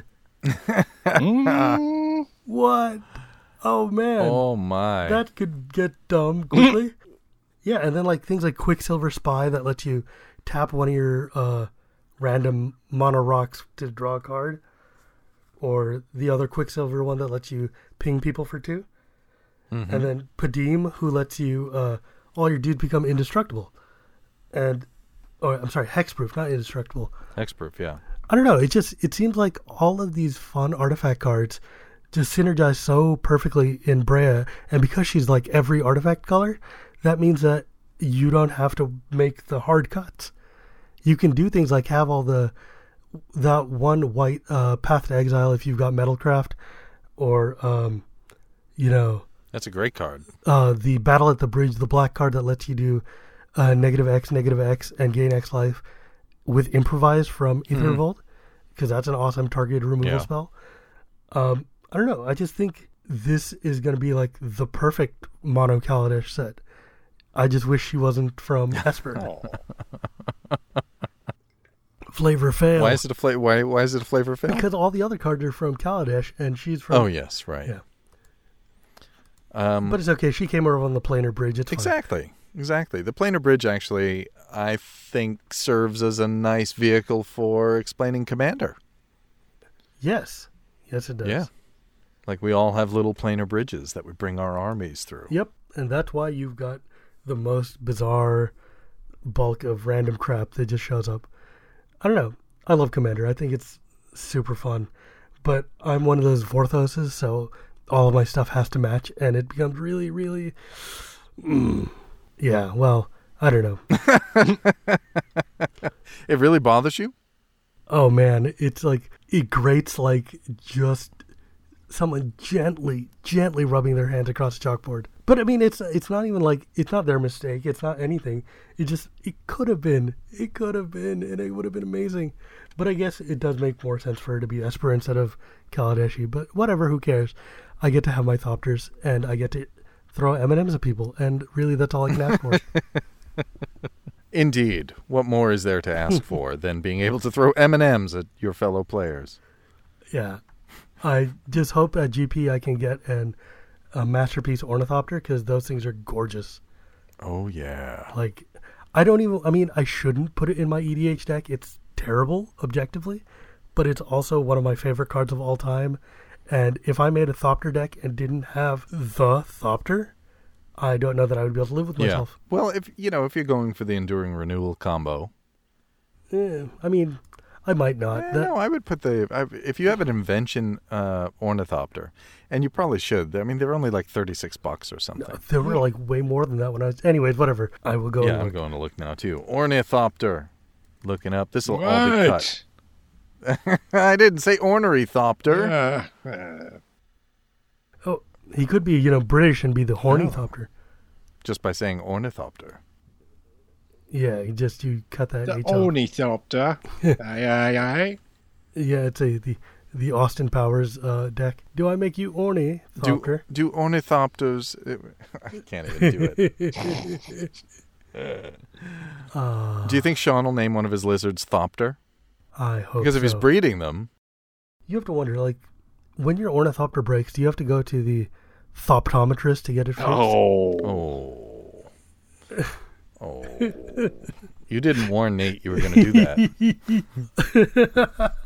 mm.
What? Oh man.
Oh my.
That could get dumb quickly. Yeah, and then like things like Quicksilver Spy that lets you tap one of your uh, random mono rocks to draw a card, or the other Quicksilver one that lets you ping people for two,
Mhm.
and then Padim who lets you uh, all your dudes become indestructible, and or I'm sorry, hexproof, not indestructible.
Hexproof, yeah.
I don't know. It just it seems like all of these fun artifact cards just synergize so perfectly in Brea, and because she's like every artifact color, that means that you don't have to make the hard cuts. You can do things like have all the that one white uh, Path to Exile if you've got Metalcraft, or um, you know
That's a great card.
uh, the Battle at the Bridge, the black card that lets you do uh, negative X, negative X, and gain X life with Improvise from Aethervolt, because that's an awesome targeted removal
Yeah.
spell. Um, I don't know. I just think this is going to be like the perfect mono Kaladesh set. I just wish she wasn't from Esper. Flavor fail.
Why is it a flavor? Why why is it a flavor fail?
Because all the other cards are from Kaladesh, and she's from.
Oh yes, right.
Yeah.
Um,
But it's okay. She came over on the planar bridge. It's fine.
exactly, exactly. The planar bridge actually, I think, serves as a nice vehicle for explaining Commander.
Yes. Yes, it does.
Yeah. Like we all have little planar bridges that we bring our armies through.
Yep, and that's why you've got the most bizarre bulk of random crap that just shows up. I don't know. I love Commander. I think it's super fun. But I'm one of those Vorthoses, so all of my stuff has to match, and it becomes really, really... Mm, yeah, well, I don't know.
It really bothers you?
Oh, man, it's like... It grates like just someone gently, gently rubbing their hands across the chalkboard. But I mean, it's it's not even like, it's not their mistake. It's not anything. It just, it could have been. It could have been, and it would have been amazing. But I guess it does make more sense for her to be Esper instead of Kaladeshi. But whatever, who cares? I get to have my Thopters, and I get to throw M and M's at people, and really that's all I can ask for.
Indeed. What more is there to ask for than being able to throw M and M's at your fellow players?
Yeah. I just hope at G P I can get an, a Masterpiece Ornithopter, because those things are gorgeous.
Oh, yeah.
Like, I don't even, I mean, I shouldn't put it in my E D H deck. It's terrible, objectively, but it's also one of my favorite cards of all time. And if I made a Thopter deck and didn't have the Thopter, I don't know that I would be able to live with
Yeah.
myself.
Well, if you know, if you're going for the Enduring Renewal combo,
Eh, I mean, I might not.
eh,
That-
no, I would put the I, if you have an Invention uh, Ornithopter, and you probably should. I mean, they're only like thirty-six bucks or something.
There were like way more than that when I was. Anyways, whatever. I will go.
yeah,
and
I'm
look.
going to look now too. Ornithopter. Looking up. This will all be cut.
What?
I didn't say ornery thopter.
Uh, uh,
Oh, he could be, you know, British and be the horny
Oh.
Thopter.
Just by saying ornithopter.
Yeah, you just you cut that
the
H off.
Ornithopter. Aye, aye, aye.
Yeah, it's a the the Austin Powers uh, deck. Do I make you orny,
Do,
Thopter?
do ornithopters... I can't even do it.
uh,
Do you think Sean will name one of his lizards Thopter?
I hope
Because if he's
so.
breeding them...
You have to wonder, like, when your Ornithopter breaks, do you have to go to the Thoptometrist to get it fixed?
Oh.
Oh. Oh. You didn't warn Nate you were going to do that.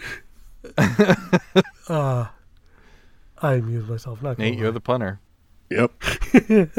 uh, I amuse myself. Not gonna
Nate, you're
lie.
the punter.
Yep.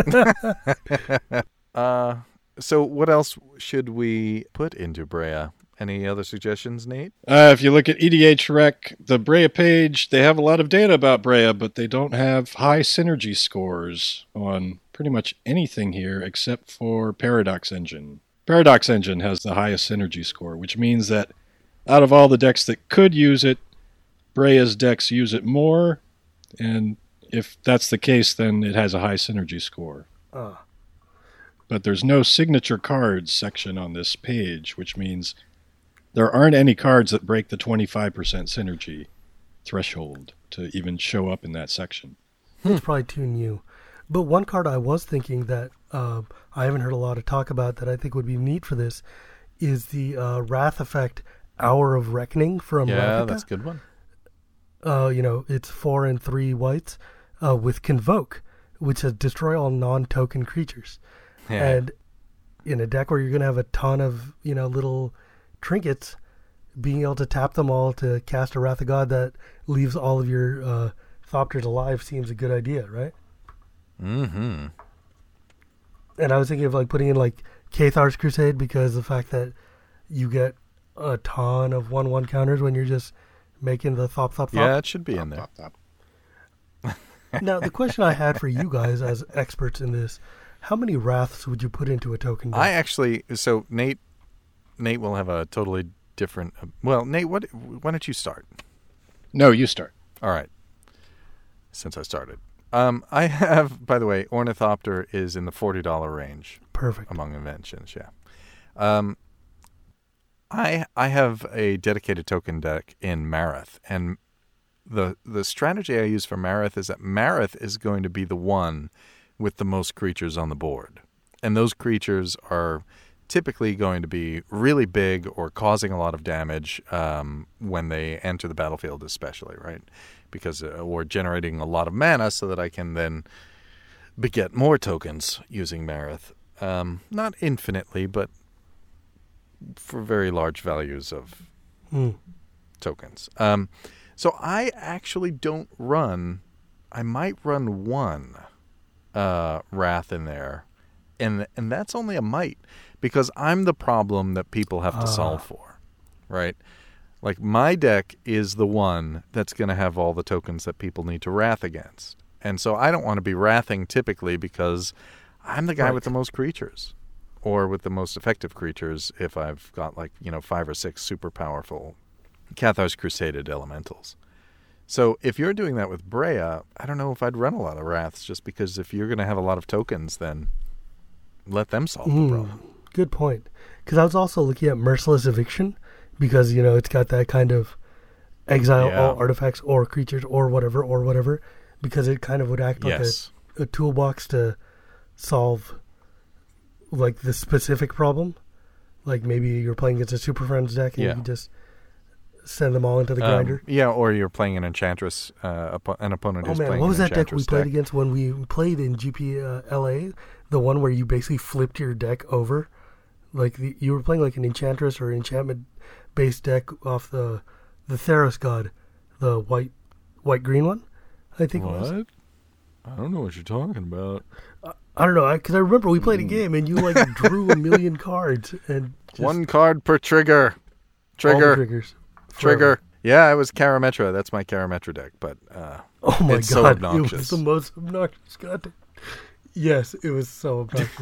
Uh, so what else should we put into Brea Any other suggestions, Nate?
Uh, if you look at E D H Rec, the Brea page, they have a lot of data about Brea, but they don't have high synergy scores on pretty much anything here except for Paradox Engine. Paradox Engine has the highest synergy score, which means that out of all the decks that could use it, Brea's decks use it more, and if that's the case, then it has a high synergy score.
Uh.
But there's no signature cards section on this page, which means there aren't any cards that break the twenty-five percent synergy threshold to even show up in that section.
It's probably too new. But one card I was thinking that uh, I haven't heard a lot of talk about that I think would be neat for this is the uh, Wrath Effect Hour of Reckoning from
Yeah,
Ravnica.
that's a good one.
Uh, you know, it's four and three whites uh, with Convoke, which says destroy all non-token creatures.
Yeah.
And in a deck where you're going to have a ton of, you know, little trinkets, being able to tap them all to cast a Wrath of God that leaves all of your uh, Thopters alive seems a good idea, right?
Mm-hmm.
And I was thinking of like putting in like Cathar's Crusade because the fact that you get a ton of one one counters when you're just making the thop thop thop.
Yeah, it should be in there.
Thop, thop.
Now the question I had for you guys as experts in this, how many wraths would you put into a token deck?
I actually, so Nate, Nate will have a totally different. Well, Nate, what? Why don't you start?
No, you start.
All right. Since I started, um, I have. By the way, Ornithopter is in the forty dollar range.
Perfect.
Among inventions, yeah. Um, I I have a dedicated token deck in Marith, and the the strategy I use for Marith is that Marith is going to be the one with the most creatures on the board, and those creatures are typically going to be really big or causing a lot of damage um, when they enter the battlefield, especially, right? Because uh, we're generating a lot of mana so that I can then beget more tokens using Marith. Um, not infinitely, but for very large values of
Hmm.
tokens. Um, so I actually don't run, I might run one uh, Wrath in there, and and that's only a might, because I'm the problem that people have to
Ah.
solve for, right? Like, my deck is the one that's going to have all the tokens that people need to Wrath against. And so I don't want to be Wrathing typically because I'm the guy
Right.
with the most creatures, or with the most effective creatures if I've got, like, you know, five or six super powerful Cathar's Crusaded elementals. So if you're doing that with Brea, I don't know if I'd run a lot of Wraths, just because if you're going to have a lot of tokens, then let them solve the
Mm,
problem.
good point. Because I was also looking at Merciless Eviction because, you know, it's got that kind of exile
Yeah.
all artifacts or creatures or whatever or whatever, because it kind of would act like
Yes.
a, a toolbox to solve like the specific problem. Like maybe you're playing against a Super Friends deck and
Yeah.
you can just send them all into the
Um,
grinder.
yeah, or you're playing an Enchantress, uh, oppo- an opponent
Oh
who's
man,
playing
what was
an
that deck we
Enchantress
played
deck.
against when we played in G P uh, L A? The one where you basically flipped your deck over, like the, you were playing like an Enchantress or enchantment based deck off the the Theros God, the white white green one. I think it was.
What? I don't know what you're talking about.
I don't know because I, I remember we
Hmm.
played a game and you like drew a million cards and just
One card per trigger.
all the
Trigger.
triggers.
Trigger.
forever.
Yeah, it was Karametra. That's my Karametra deck, but uh,
Oh my
It's so
god, it was
obnoxious.
the most obnoxious. God. Yes, it was so obnoxious.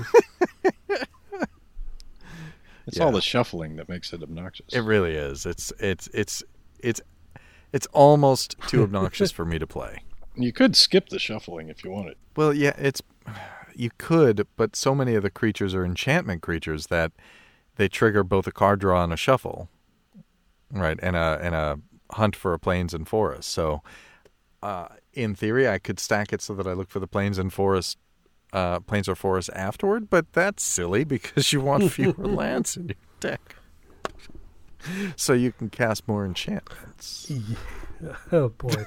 It's
Yeah.
all the shuffling that makes it obnoxious.
it really is. It's it's it's it's it's almost too obnoxious for me to play.
You could skip the shuffling if you wanted.
Well, yeah, it's you could, but so many of the creatures are enchantment creatures that they trigger both a card draw and a shuffle, right? And a and a hunt for a plains and forest. So, uh, in theory, I could stack it so that I look for the plains and forest, uh, plains or forest afterward. But that's silly because you want fewer lands in your deck, so you can cast more enchantments.
Oh boy.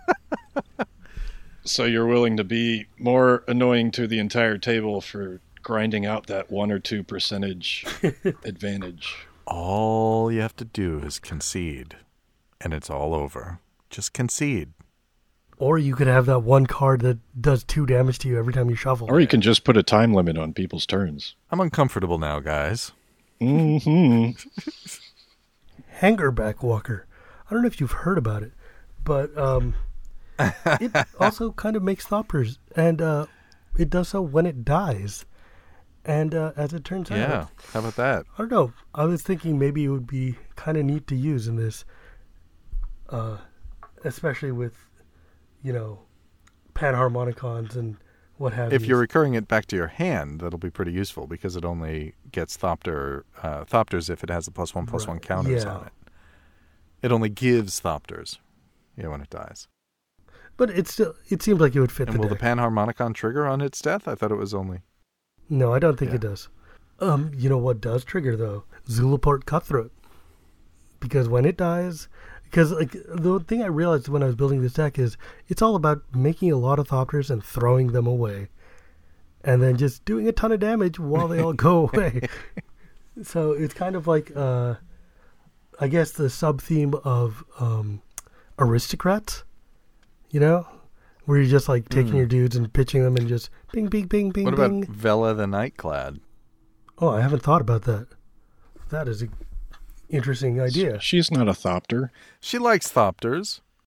So you're willing to be more annoying to the entire table for grinding out that one or two percentage advantage.
All you have to do is concede, and it's all over. Just concede.
Or you could have that one card that does two damage to you every time you shuffle.
Or you can just put a time limit on people's turns.
I'm uncomfortable now, guys.
Mm-hmm.
Hangerback Walker. I don't know if you've heard about it, but um, it also kind of makes Thopters, and uh, it does so when it dies. And uh, as it turns
Yeah,
out,
how about that?
I don't know. I was thinking maybe it would be kind of neat to use in this, uh, especially with, you know, panharmonicons and what have you.
If you're recurring it back to your hand, that'll be pretty useful because it only gets Thopter, uh, Thopters if it has the plus one, plus
Right.
one counters
Yeah.
on it. It only gives Thopters, yeah, when it dies.
But it still, it seems like it would fit
And
the
will
deck.
the Panharmonicon trigger on its death? I thought it was only...
No, I don't think
Yeah.
it does. Um, you know what does trigger though? Zulaport Cutthroat. Because when it dies, because like the thing I realized when I was building this deck is it's all about making a lot of Thopters and throwing them away, and then just doing a ton of damage while they all go away. So it's kind of like, uh, I guess the sub theme of um, Aristocrats. You know, where you're just like taking
Mm.
your dudes and pitching them and just bing, bing, bing, bing,
What
bing.
about Vela the Nightclad?
Oh, I haven't thought about that. That is an interesting idea.
She's not a Thopter.
She likes Thopters.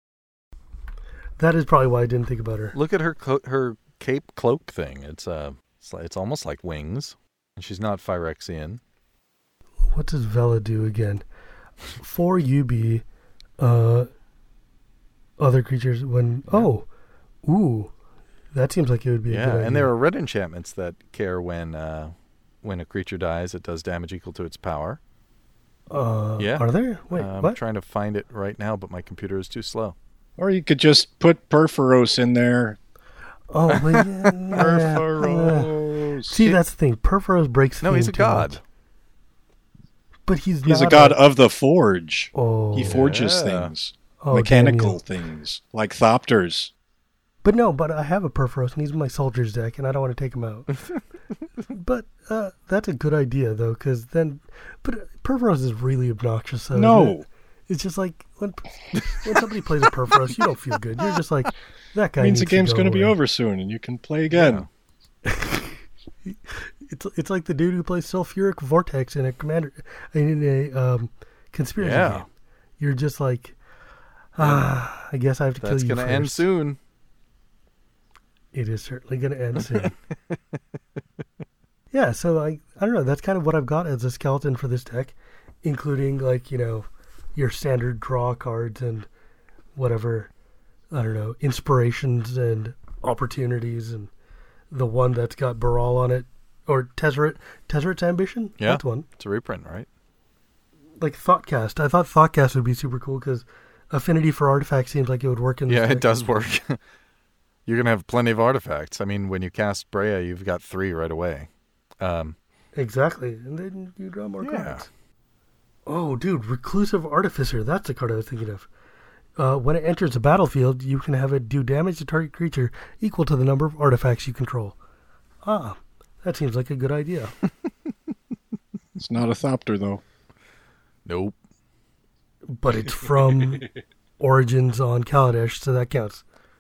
That is probably why I didn't think about her.
Look at her co- her cape cloak thing. It's uh, it's, like, it's almost like wings, and she's not Phyrexian.
What does Vela do again? For U B, uh, other creatures when oh, ooh, that seems like it would be a
Yeah,
good idea.
and there are red enchantments that care when uh, when a creature dies, it does damage equal to its power.
uh,
Yeah.
are there? Wait,
Uh, I'm
what?
trying to find it right now, but my computer is too slow.
Or you could just put Perforos in there.
Oh, well, yeah, yeah, yeah.
Perforos.
See, that's the thing. Perforos breaks.
No,
theme
he's a
too
god.
much. But he's
He's a
not
god of the forge.
Oh,
He forges
Yeah.
things.
oh,
Mechanical
damn you.
things. Like Thopters.
But no, but I have a Perforos and he's in my soldiers deck, and I don't want to take him out. But uh, that's a good idea, though, because then. But Perforos is really obnoxious. Though, isn't
No.
it? It's just like when when somebody plays a Perforos, you don't feel good. You're just like, that guy
Means
needs
the game's
to
going
go
to be
away.
over soon and you can play again.
It's it's like the dude who plays Sulfuric Vortex in a commander in a um, conspiracy
Yeah.
game. You're just like, ah, I guess I have to
That's
kill you
going to
first.
end soon.
It is certainly going to end soon. Yeah, so I I don't know. That's kind of what I've got as a skeleton for this deck, including like you know your standard draw cards and whatever, I don't know, inspirations and opportunities, and the one that's got Baral on it, or Tezzeret, Tezzeret's Ambition.
Yeah.
That's one.
It's a reprint, right?
Like Thoughtcast. I thought Thoughtcast would be super cool because affinity for artifacts seems like it would work in this
Yeah,
deck.
it does work. You're going to have plenty of artifacts. I mean, when you cast Brea, you've got three right away. Um,
Exactly, and then you draw more
Yeah.
cards. Oh, dude, Reclusive Artificer. That's the card I was thinking of. Uh, when it enters the battlefield, you can have it do damage to target creature equal to the number of artifacts you control. Ah, that seems like a good idea.
It's not a Thopter, though.
nope.
But it's from Origins on Kaladesh, so that counts.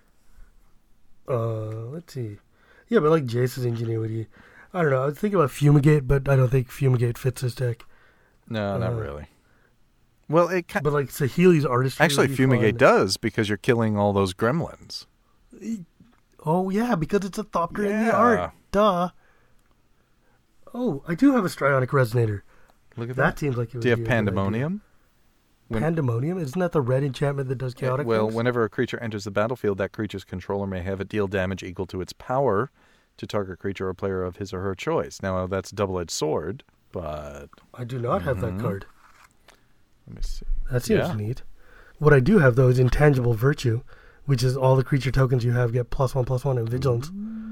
Uh, let's see. Yeah, but like Jace's Ingenuity. I don't know. I was thinking about Fumigate, but I don't think Fumigate fits this deck.
No, not
Uh,
really. Well, it ki-
But like Sahili's Artistry.
actually,
would be
Fumigate
fun.
does because you're killing all those gremlins.
Oh, yeah, because it's a Thopter in the
Yeah.
art. Duh. Oh, I do have a Strionic Resonator.
Look at
That
that.
seems like it would
Do you
be
have
a good idea.
Pandemonium? When-
Pandemonium? Isn't that the red enchantment that does chaotic
well,
things?
whenever a creature enters the battlefield, that creature's controller may have it deal damage equal to its power to target creature or player of his or her choice. Now, that's a double-edged sword, but
I do not have that
Mhm.
card.
let me see.
That seems
Yeah.
neat. What I do have, though, is Intangible Virtue, which is all the creature tokens you have get plus one, plus one in Vigilance.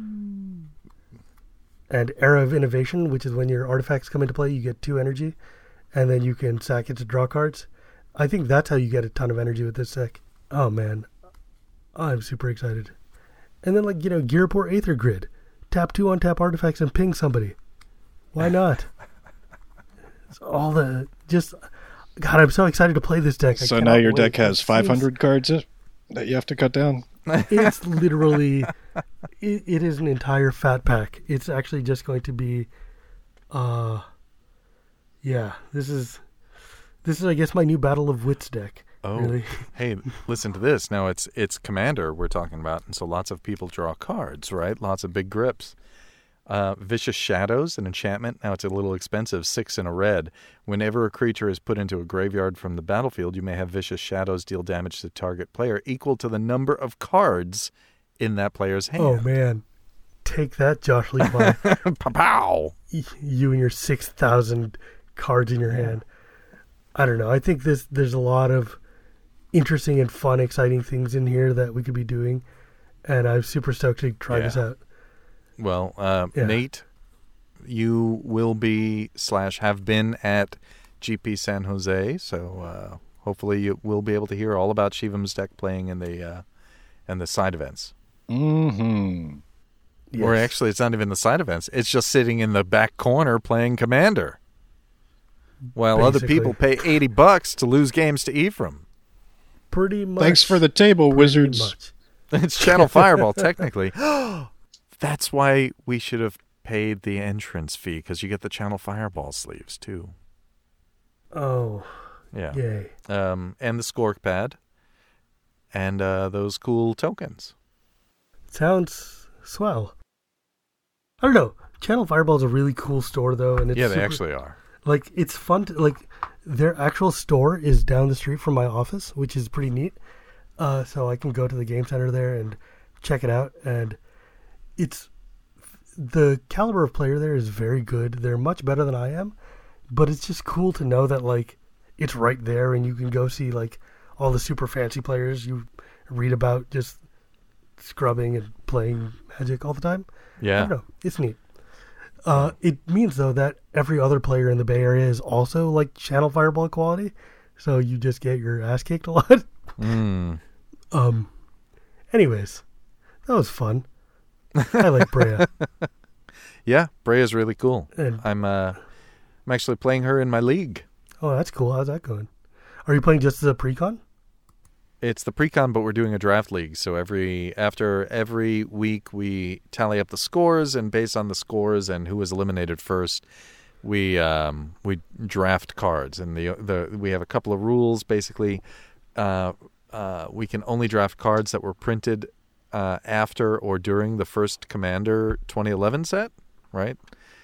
And Era of Innovation, which is when your artifacts come into play, you get two energy, and then you can sack it to draw cards. I think that's how you get a ton of energy with this deck. Oh, man. I'm super excited. And then, like, you know, Gearport Aether Grid. Tap two untap artifacts and ping somebody. Why not? It's all the... Just... God, I'm so excited to play this deck. I
So
cannot
now your
wait.
deck has
It seems-
five hundred cards uh, that you have to cut down.
It's literally... it, it is an entire fat pack. It's actually just going to be... Uh, yeah, this is... This is, I guess, my new Battle of Wits deck.
Oh,
Really?
hey, listen to this. Now, it's it's Commander we're talking about, and so lots of people draw cards, right? Lots of big grips. Uh, Vicious Shadows, an enchantment. Now, it's a little expensive, six in a red. Whenever a creature is put into a graveyard from the battlefield, you may have Vicious Shadows deal damage to target player equal to the number of cards in that player's hand.
Oh, man. Take that, Josh Levi.
Pow!
You and your six thousand cards in your hand. I don't know. I think this there's a lot of interesting and fun, exciting things in here that we could be doing, and I'm super stoked to try
Yeah.
this out.
Well, uh,
Yeah.
Nate, you will be slash have been at G P San Jose, so uh, hopefully you will be able to hear all about Shivam's deck playing in the uh, in the side events.
Mm-hmm.
Or
Yes.
actually, it's not even the side events; it's just sitting in the back corner playing Commander, while other
Basically.
people pay eighty bucks to lose games to Ephraim.
Pretty much.
Thanks for the table,
pretty
wizards.
much.
It's Channel Fireball, technically. That's why we should have paid the entrance fee, because you get the Channel Fireball sleeves too.
Oh,
Yeah.
yay.
Um, and the Scork pad, and uh, those cool tokens.
Sounds swell. I don't know. Channel Fireball is a really cool store, though, and it's
Yeah, they
super-
actually are.
like it's fun. To, like their actual store is down the street from my office, which is pretty neat. Uh, so I can go to the game center there and check it out, and it's the caliber of player there is very good. They're much better than I am, but it's just cool to know that like it's right there, and you can go see like all the super fancy players you read about just scrubbing and playing Magic all the time. I
Yeah.
don't know. It's neat. Uh, it means, though, that every other player in the Bay Area is also, like, Channel Fireball quality. So you just get your ass kicked a lot.
Mm.
um. Anyways, that was fun. I like Brea.
Yeah, Brea's really cool.
And,
I'm uh, I'm actually playing her in my league.
oh, that's cool. How's that going? Are you playing just as a precon?
It's the pre-con, but we're doing a draft league. So every after every week we tally up the scores, and based on the scores and who was eliminated first, we um, we draft cards. And the the we have a couple of rules. Basically, uh, uh, we can only draft cards that were printed uh, after or during the first Commander twenty eleven set, right?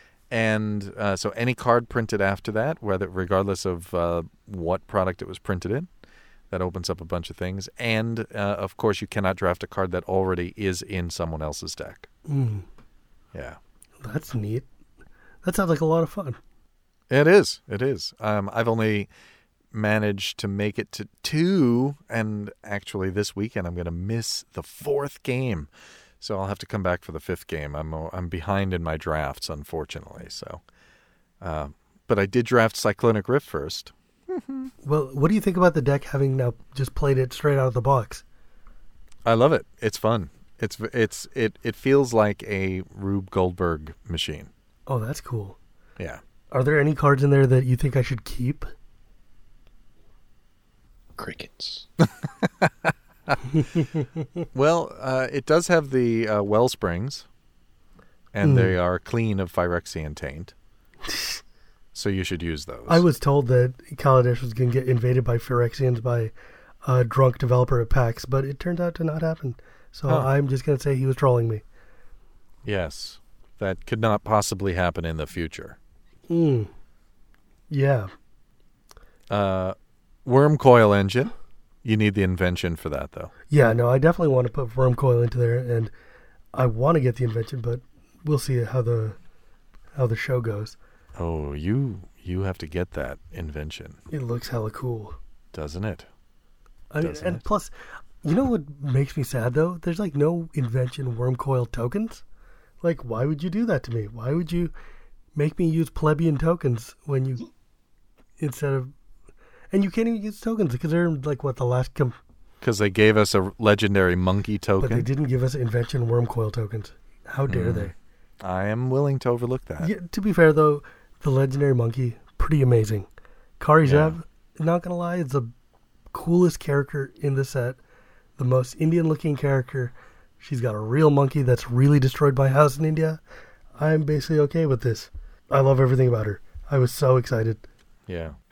And uh, so any card printed after that, whether regardless of uh, what product it was printed in. That opens up a bunch of things. And, uh, of course, you cannot draft a card that already is in someone else's deck.
Mm,
Yeah.
that's neat. That sounds like a lot of fun.
It is. It is. Um, I've only managed to make it to two, and actually this weekend I'm going to miss the fourth game. So I'll have to come back for the fifth game. I'm I'm behind in my drafts, unfortunately. So, uh, but I did draft Cyclonic Rift first.
Well, what do you think about the deck having now just played it straight out of the box?
I love it. It's fun. It's it's it it feels like a Rube Goldberg machine.
Oh, that's cool.
Yeah.
Are there any cards in there that you think I should keep?
Crickets.
Well, uh, it does have the uh, Wellsprings, and
Hmm.
they are clean of Phyrexian taint. So you should use those.
I was told that Kaladesh was going to get invaded by Phyrexians by a drunk developer at PAX, but it turned out to not happen. So
Huh.
I'm just going to say he was trolling me.
Yes. That could not possibly happen in the future.
Mm. Yeah.
Uh, Worm Coil Engine. You need the invention for that, though.
Yeah, no, I definitely want to put Worm Coil into there, and I want to get the invention, but we'll see how the how the show goes.
Oh, you you have to get that invention,
It looks hella cool.
doesn't it?
I mean,
Doesn't
and
it?
plus, you know what makes me sad, though? There's, like, no invention Worm Coil tokens. Like, why would you do that to me? Why would you make me use plebeian tokens when you, instead of, and you can't even use tokens because they're, like, what, the last, com-
Because they gave us a legendary monkey
but they
token.
didn't give us invention Worm Coil tokens. How dare
Mm.
they?
I am willing to overlook that.
Yeah, to be fair, though, the legendary monkey, pretty amazing. Kari
Yeah.
Zev, not gonna lie, is the coolest character in the set. The most Indian-looking character. She's got a real monkey that's really destroyed my house in India. I'm basically okay with this. I love everything about her. I was so excited.
Yeah.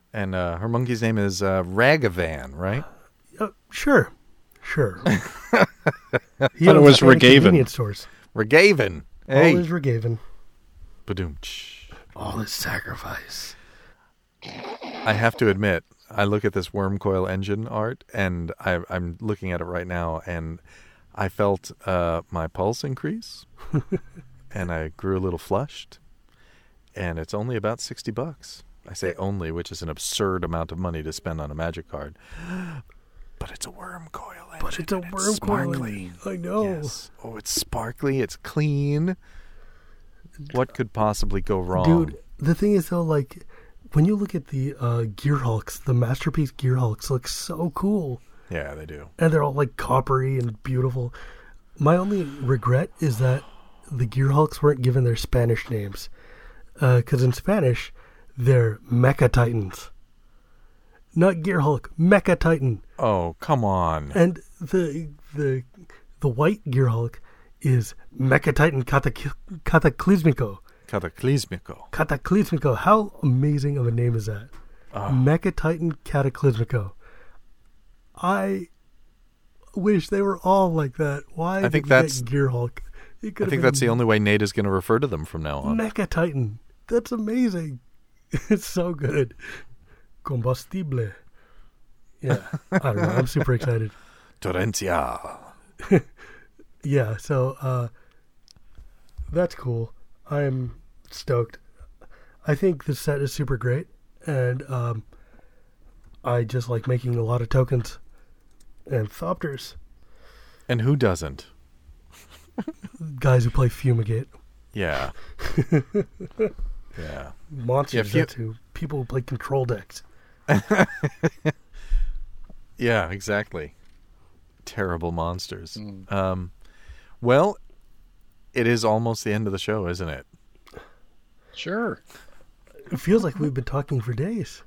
And uh, her monkey's name is uh, Ragavan, right?
Uh, sure. Sure. He
thought it was Regaven.
Convenience stores.
Regaven. Hey.
All is Regaven.
Badoom.
All is sacrifice.
I have to admit, I look at this worm coil engine art, and I, I'm looking at it right now, and I felt uh, my pulse increase, and I grew a little flushed, and it's only about sixty bucks. I say only, which is an absurd amount of money to spend on a magic card. But it's a worm coil engine.
But it's a
and
worm
it's
coil.
sparkly.
I know.
Yes. Oh, it's sparkly. It's clean. What could possibly go wrong?
Dude, the thing is, though, like, when you look at the uh, Gear Hulks, the Masterpiece Gear Hulks look so cool.
Yeah, they do.
And they're all, like, coppery and beautiful. My only regret is that the Gear Hulks weren't given their Spanish names. Because uh, in Spanish, they're Mecha Titans. Not Gear Hulk, Mecha Titan.
Oh, come on.
And the the the white Gear Hulk is Mecha Titan Catacl- Cataclysmico.
Cataclysmico.
Cataclysmico. How amazing of a name is that?
Oh.
Mecha Titan Cataclysmico. I wish they were all like that. Why
I
did
think
we
that's-
get Gear Hulk? It
I
could've
think
been
that's the only way Nate is going to refer to them from now on.
Mecha Titan. That's amazing. It's so good. Combustible. Yeah. I don't know. I'm super excited.
Torrencia.
Yeah, so uh, that's cool. I'm stoked. I think this set is super great, and um, I just like making a lot of tokens and Thopters.
And who doesn't?
Guys who play Fumigate.
Yeah. Yeah.
Monsters,
Yeah, fu-
that's who. People who play control decks.
Yeah, exactly. Terrible monsters.
Mm.
Um, well, it is almost the end of the show, isn't it?
Sure.
It feels like we've been talking for days.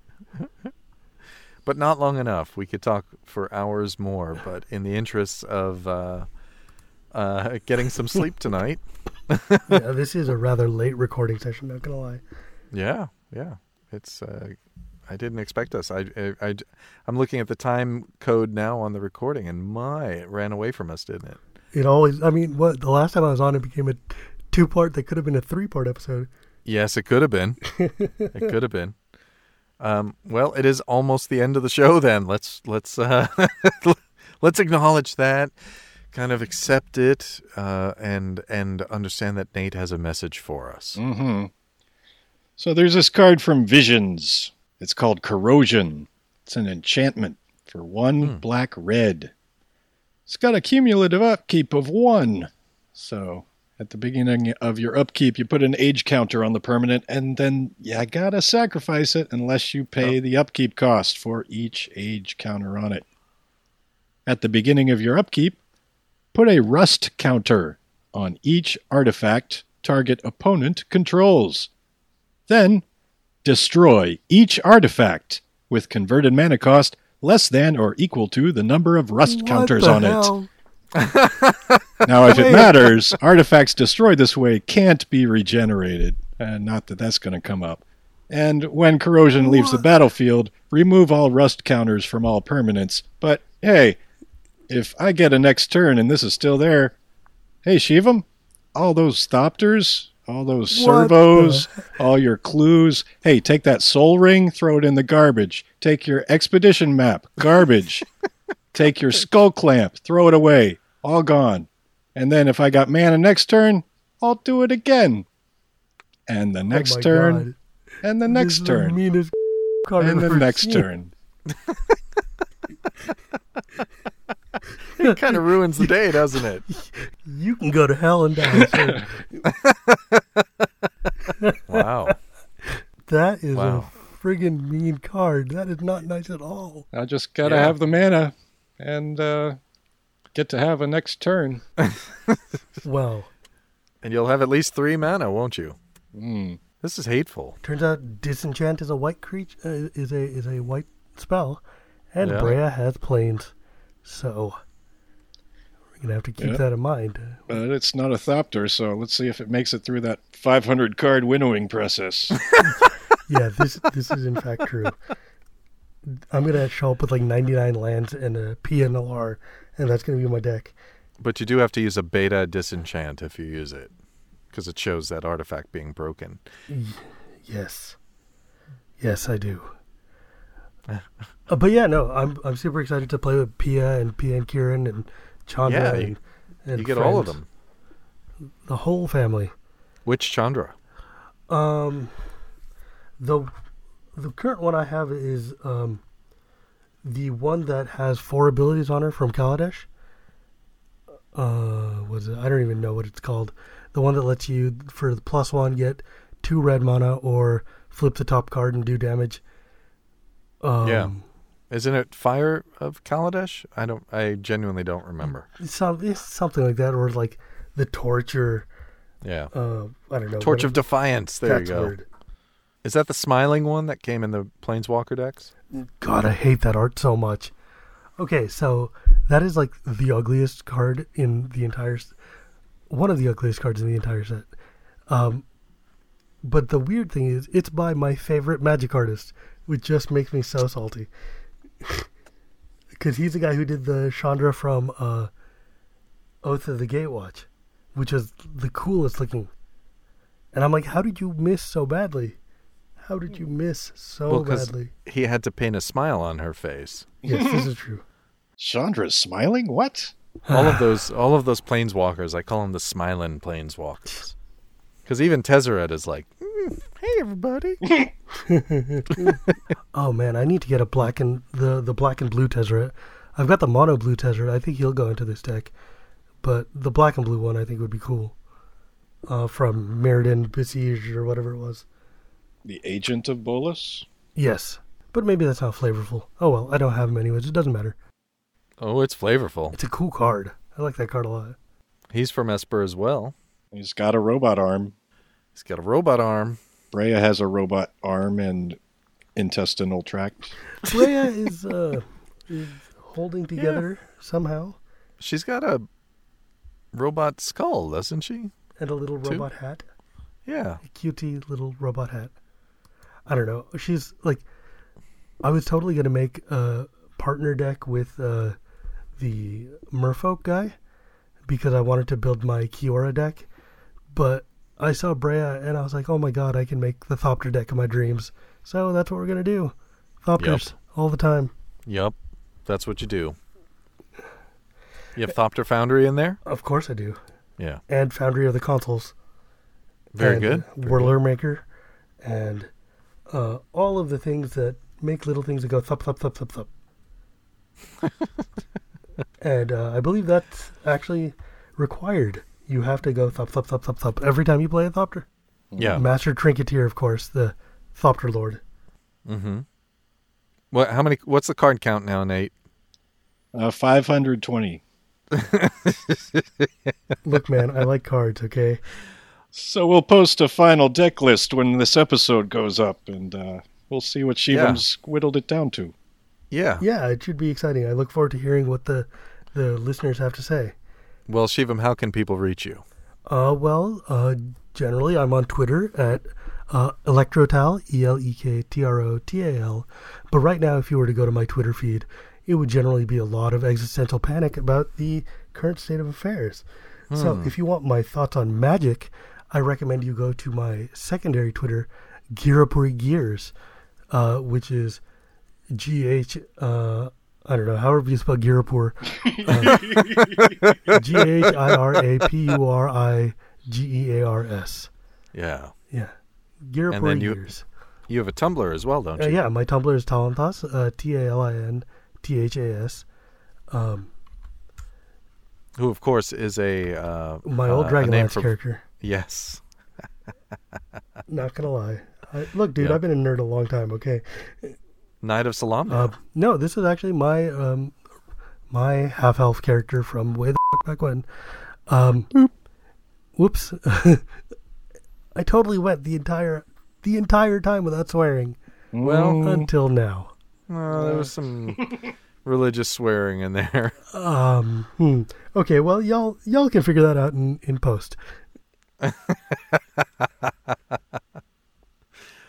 But not long enough. We could talk for hours more, but in the interests of uh, uh, getting some sleep tonight.
Yeah, this is a rather late recording session, not gonna lie.
Yeah, yeah. It's. Uh, I didn't expect us. I, I, I, I'm looking at the time code now on the recording, and my, it ran away from us, didn't it?
It always, I mean, what the last time I was on, it became a two-part that could have been a three-part episode.
Yes, it could have been. It could have been. Um, well, it is almost the end of the show. Then let's let's uh, let's acknowledge that, kind of accept it, uh, and and understand that Nate has a message for us.
Mm-hmm. So there's this card from Visions. It's called Corrosion. It's an enchantment for one
Hmm.
black red. It's got a cumulative upkeep of one. So at the beginning of your upkeep, you put an age counter on the permanent, and then you gotta sacrifice it unless you pay
Oh.
the upkeep cost for each age counter on it. At the beginning of your upkeep, put a rust counter on each artifact target opponent controls. Then, destroy each artifact with converted mana cost less than or equal to the number of rust
What
counters
the
on
hell?
it. Now, if it matters, artifacts destroyed this way can't be regenerated. And not that that's going to come up. And when corrosion leaves the
What?
battlefield, remove all rust counters from all permanents. But, hey, if I get a next turn and this is still there, hey, Shivam, all those Thopters, all those
What
servos, all your clues. Hey, take that soul ring, throw it in the garbage. Take your expedition map, garbage. Take your skull clamp, throw it away, all gone. And then if I got mana next turn, I'll do it again. And the next
Oh my
turn,
God.
and the
This
next
is the
turn,
meanest card I've
and the
ever
next
seen.
turn.
It kind of ruins the day, doesn't it?
You can go to hell and die. sir.
Wow.
That is
Wow.
a friggin' mean card. That is not nice at all.
I just gotta
Yeah.
have the mana and uh, get to have a next turn.
Well,
And you'll have at least three mana, won't you?
Mm.
This is hateful.
turns out disenchant is a white creature. Uh, is a is a white spell, and
Yeah.
Brea has planes, so we're gonna have to keep
Yeah.
that in mind.
But it's not a Thopter, so let's see if it makes it through that five hundred card winnowing process.
Yeah, this this is in fact true. I'm gonna show up with like ninety-nine lands and a P N L R, and that's gonna be my deck.
But you do have to use a beta disenchant if you use it, because it shows that artifact being broken.
Yes, yes, I do. uh, but yeah, no, I'm I'm super excited to play with Pia and Pia and Kieran and Chandra.
Yeah,
and,
you,
and
you get
friends.
all of them.
The whole family.
Which Chandra?
Um, the the current one I have is um the one that has four abilities on her from Kaladesh. Uh, was it? I don't even know what it's called. The one that lets you, for the plus one, get two red mana or flip the top card and do damage. Um,
Yeah. Isn't it Fire of Kaladesh? I don't. I genuinely don't remember.
It's, some, it's something like that, or like the torch, or
Yeah.
uh, I don't know.
Torch
but
of Defiance. There you
that's
go.
weird.
Is that the smiling one that came in the Planeswalker decks?
God, I hate that art so much. Okay, so that is like the ugliest card in the entire, s- one of the ugliest cards in the entire set. Um, but the weird thing is, it's by my favorite Magic artist, which just makes me so salty. Because he's the guy who did the Chandra from uh, Oath of the Gatewatch, which was the coolest looking. And I'm like, how did you miss so badly? How did you miss so
Well, 'cause
badly?
he had to paint a smile on her face.
Yes, this is true.
Chandra's smiling? What?
all of those, all of those planeswalkers, I call them the smiling planeswalkers. Because even Tezzeret is like, mm, "Hey, everybody."
Oh man, I need to get a black and the the black and blue Tezzeret. I've got the mono blue Tezzeret. I think he'll go into this deck, but the black and blue one I think would be cool. Uh, from Meriden Besieged or whatever it was.
The Agent of Bolas?
Yes, but maybe that's not flavorful. Oh well, I don't have him anyways. It doesn't matter.
Oh, it's flavorful.
It's a cool card. I like that card a lot.
He's from Esper as well.
He's got a robot arm.
He's got a robot arm.
Breya has a robot arm and intestinal tract.
Freya is uh is holding together somehow,
She's got a robot skull, doesn't she?
and a little
Two?
robot hat.
Yeah.
A cutie little robot hat. I don't know. She's like, I was totally gonna make a partner deck with uh, the Merfolk guy because I wanted to build my Kiora deck, but I saw Breya and I was like, oh my god, I can make the Thopter deck of my dreams. So that's what we're gonna do. Thopters
Yep.
all the time.
Yep. That's what you do. You have Thopter Foundry in there?
Of course I do.
Yeah.
And Foundry of the Consoles.
Very
and
good. Very
Whirler
good.
Maker, and uh, all of the things that make little things that go thup thup thup thup thup. And uh, I believe that's actually required. You have to go thup thup thup thup thup every time you play a Thopter.
Yeah.
Master Trinketeer, of course, the Thopter Lord.
Mm-hmm. What? How many? What's the card count now, Nate?
Uh, five hundred twenty.
Look, man, I like cards. Okay.
So we'll post a final deck list when this episode goes up, and uh, we'll see what Shivam's whittled it down to.
Yeah.
Yeah, it should be exciting. I look forward to hearing what the the listeners have to say.
Well, Shivam, how can people reach you?
Uh, well, uh, generally I'm on Twitter at uh, Electrotal, E L E K T R O T A L. But right now, if you were to go to my Twitter feed, it would generally be a lot of existential panic about the current state of affairs. So
Hmm.
if you want my thoughts on Magic, I recommend you go to my secondary Twitter, Girapuri Gears, uh, which is G H, uh, I don't know, however you spell Girapur. Uh, G H I R A P U R I G E A R S.
Yeah.
Yeah.
And
Girapur
then you-
Gears.
You have a Tumblr as well, don't
Uh,
you?
yeah, my Tumblr is Talentas, uh, T A L I N T H A S. Um,
Who, of course, is a uh,
my old
uh, a name
Dragonlance
for-
character.
Yes.
Not gonna lie. I, look, dude,
Yeah.
I've been a nerd a long time. Okay.
Knight of Salam.
Uh, no, this is actually my um, my half elf character from way the fuck back when. Um, whoops. I totally went the entire the entire time without swearing
Well,
Mm,
until now.
Uh, there was some religious swearing in there.
Um, hmm. Okay, well, y'all y'all can figure that out in, in post.
All right.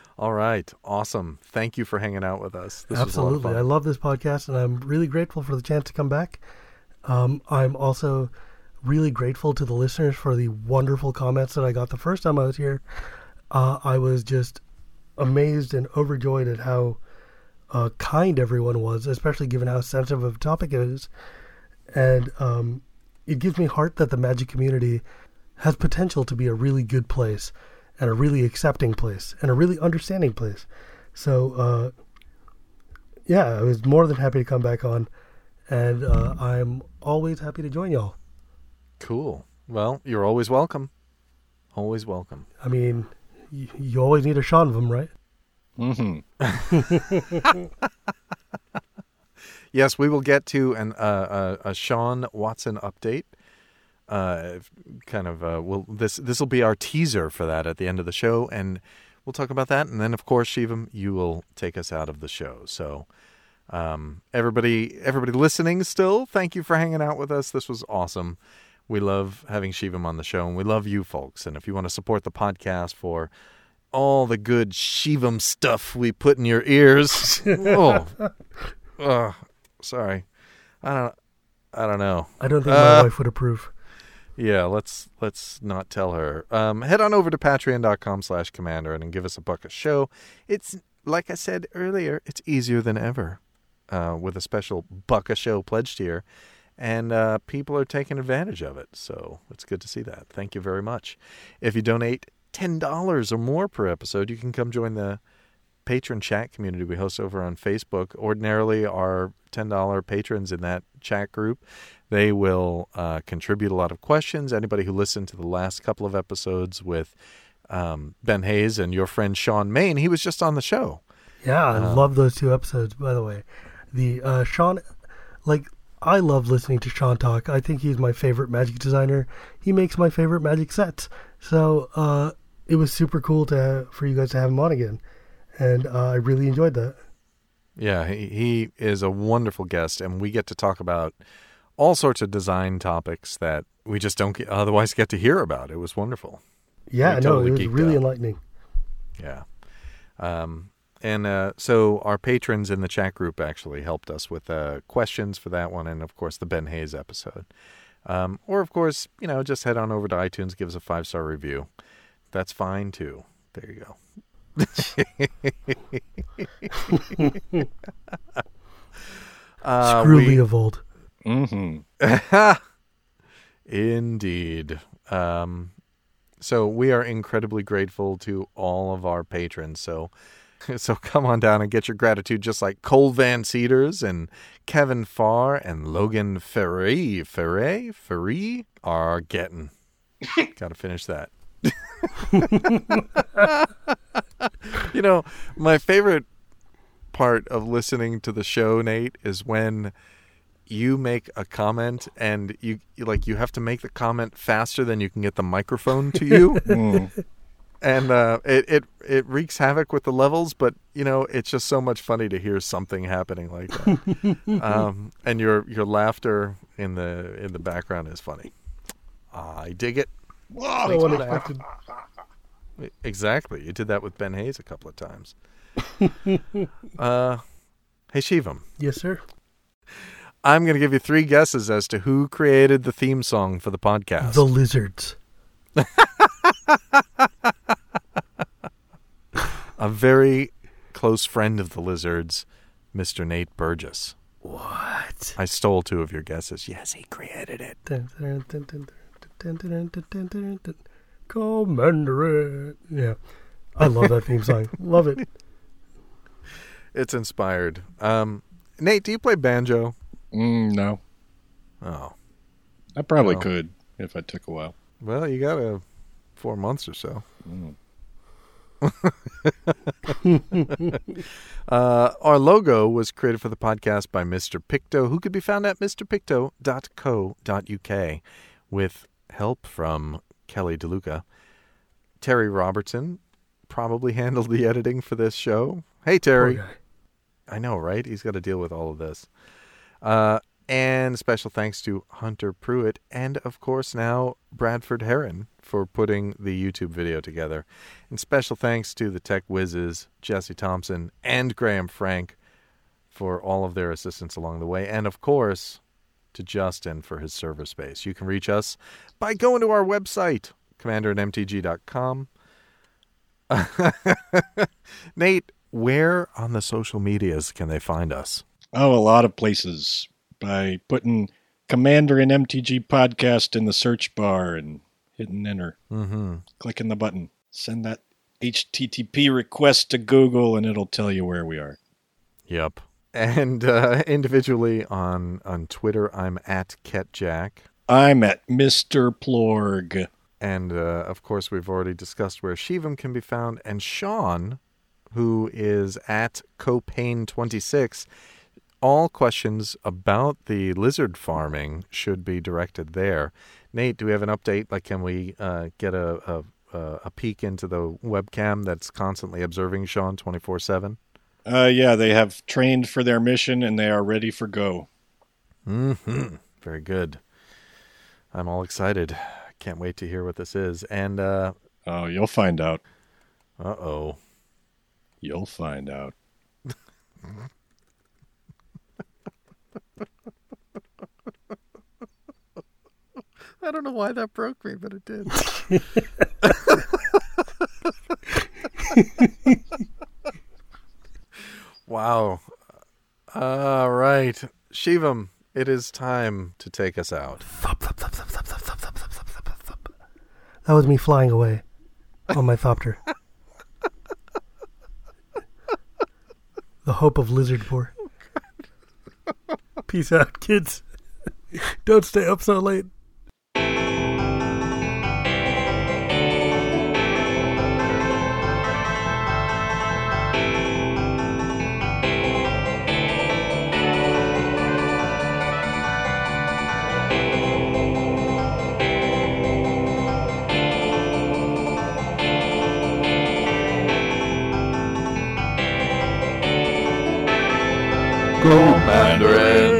right. Awesome. Thank you for hanging out with us. This
Absolutely.
was a lot of
I
fun.
love this podcast, and I'm really grateful for the chance to come back. Um, I'm also really grateful to the listeners for the wonderful comments that I got the first time I was here. Uh, I was just amazed and overjoyed at how uh, kind everyone was, especially given how sensitive of a topic it is. And um, it gives me heart that the magic community has potential to be a really good place and a really accepting place and a really understanding place. So, uh, yeah, I was more than happy to come back on, and uh, I'm always happy to join y'all.
Cool. Well, you're always welcome. Always welcome.
I mean, y- you always need a shot of them, right?
Mm-hmm.
Yes, we will get to an uh, a, a Sean Watson update. Uh, kind of, uh, we'll, this this will be our teaser for that at the end of the show, and we'll talk about that. And then, of course, Shivam, you will take us out of the show. So, um, everybody, everybody listening still, thank you for hanging out with us. This was awesome. We love having Shivam on the show, and we love you folks. And if you want to support the podcast for all the good Shivam stuff we put in your ears, oh, uh, sorry, I don't, I don't know.
I don't think
Uh,
my wife would approve.
Yeah, let's let's not tell her. Um, head on over to patreon.com slash commander and give us a buck a show. It's, like I said earlier, it's easier than ever uh, with a special buck a show pledge tier. And uh, people are taking advantage of it. So it's good to see that. Thank you very much. If you donate ten dollars or more per episode, you can come join the patron chat community we host over on Facebook. Ordinarily, our ten dollars patrons in that chat group, they will uh, contribute a lot of questions. Anybody who listened to the last couple of episodes with um, Ben Hayes and your friend Sean Main, he was just on the show.
Yeah, I
Um,
love those two episodes, by the way. The uh, Sean, like, I love listening to Sean talk. I think he's my favorite magic designer. He makes my favorite magic sets. So uh, it was super cool to for you guys to have him on again. And uh, I really enjoyed that.
Yeah, he, he is a wonderful guest, and we get to talk about all sorts of design topics that we just don't get, otherwise get to hear about. It was wonderful.
Yeah,
We
no,
totally
it was
geeked
really
out.
enlightening.
Yeah. Um, and uh, so our patrons in the chat group actually helped us with uh, questions for that one and, of course, the Ben Hayes episode. Um, or, of course, you know, just head on over to iTunes, give us a five-star review. That's fine, too. There you go. uh,
Screw
we-
Leovold.
Mm-hmm.
Indeed. Um, so we are incredibly grateful to all of our patrons. So, so come on down and get your gratitude, just like Cole Van Cedars and Kevin Farr and Logan Ferre, Ferre, Ferre are getting. Got to finish that. You know, my favorite part of listening to the show, Nate, is when you make a comment and you you- like you have to make the comment faster than you can get the microphone to you.
Mm.
And uh, it, it it wreaks havoc with the levels, but you know it's just so much funny to hear something happening like that. um, and your your laughter in the in the background is funny. I dig it.
So unexpected.
Exactly, you did that with Ben Hayes a couple of times. uh, hey Shivam,
Yes, sir.
I'm going to give you three guesses as to who created the theme song for the podcast.
The Lizards.
A very close friend of the Lizards, Mister Nate Burgess.
What?
I stole two of your guesses. Yes, he created it.
Commander. Yeah. I love that theme song. Love it.
It's inspired. Um, Nate, do you play banjo?
Mm, no.
Oh,
I probably
No.
could if I took a while.
well, you got a four months or so.
Mm.
Uh, our logo was created for the podcast by Mister Picto, who could be found at mr picto dot co dot uk with help from Kelly DeLuca. Terry Robertson probably handled the editing for this show. Hey, Terry.
Poor guy.
I know, right? He's got to deal with all of this. Uh, And special thanks to Hunter Pruitt and, of course, now Bradford Heron for putting the YouTube video together. And special thanks to the tech whizzes, Jesse Thompson and Graham Frank, for all of their assistance along the way. And, of course, to Justin for his server space. You can reach us by going to our website, commander at m t g dot com. Nate, where on the social medias can they find us?
Oh, a lot of places. By putting Commander and M T G podcast in the search bar and hitting enter.
Mm-hmm.
Clicking the button. Send that H T T P request to Google and it'll tell you where we are.
Yep. And uh, individually on, on Twitter, I'm at KetJack.
I'm at Mister Plorg.
And, uh, of course, we've already discussed where Shivam can be found. And Sean, who is at Copane twenty-six, all questions about the lizard farming should be directed there. Nate, do we have an update? Like, can we uh, get a, a a peek into the webcam that's constantly observing Sean twenty-four seven?
Uh, yeah, they have trained for their mission and they are ready for go.
Mm-hmm. Very good. I'm all excited. Can't wait to hear what this is. And, uh...
oh, you'll find out.
Uh-oh.
You'll find out.
I don't know why that broke me, but it did. Wow. All right. Shivam, it is time to take us out.
That was me flying away on my Thopter. The hope of Lizardpore. Peace out, kids. Don't stay up so late.
Go Mandarin!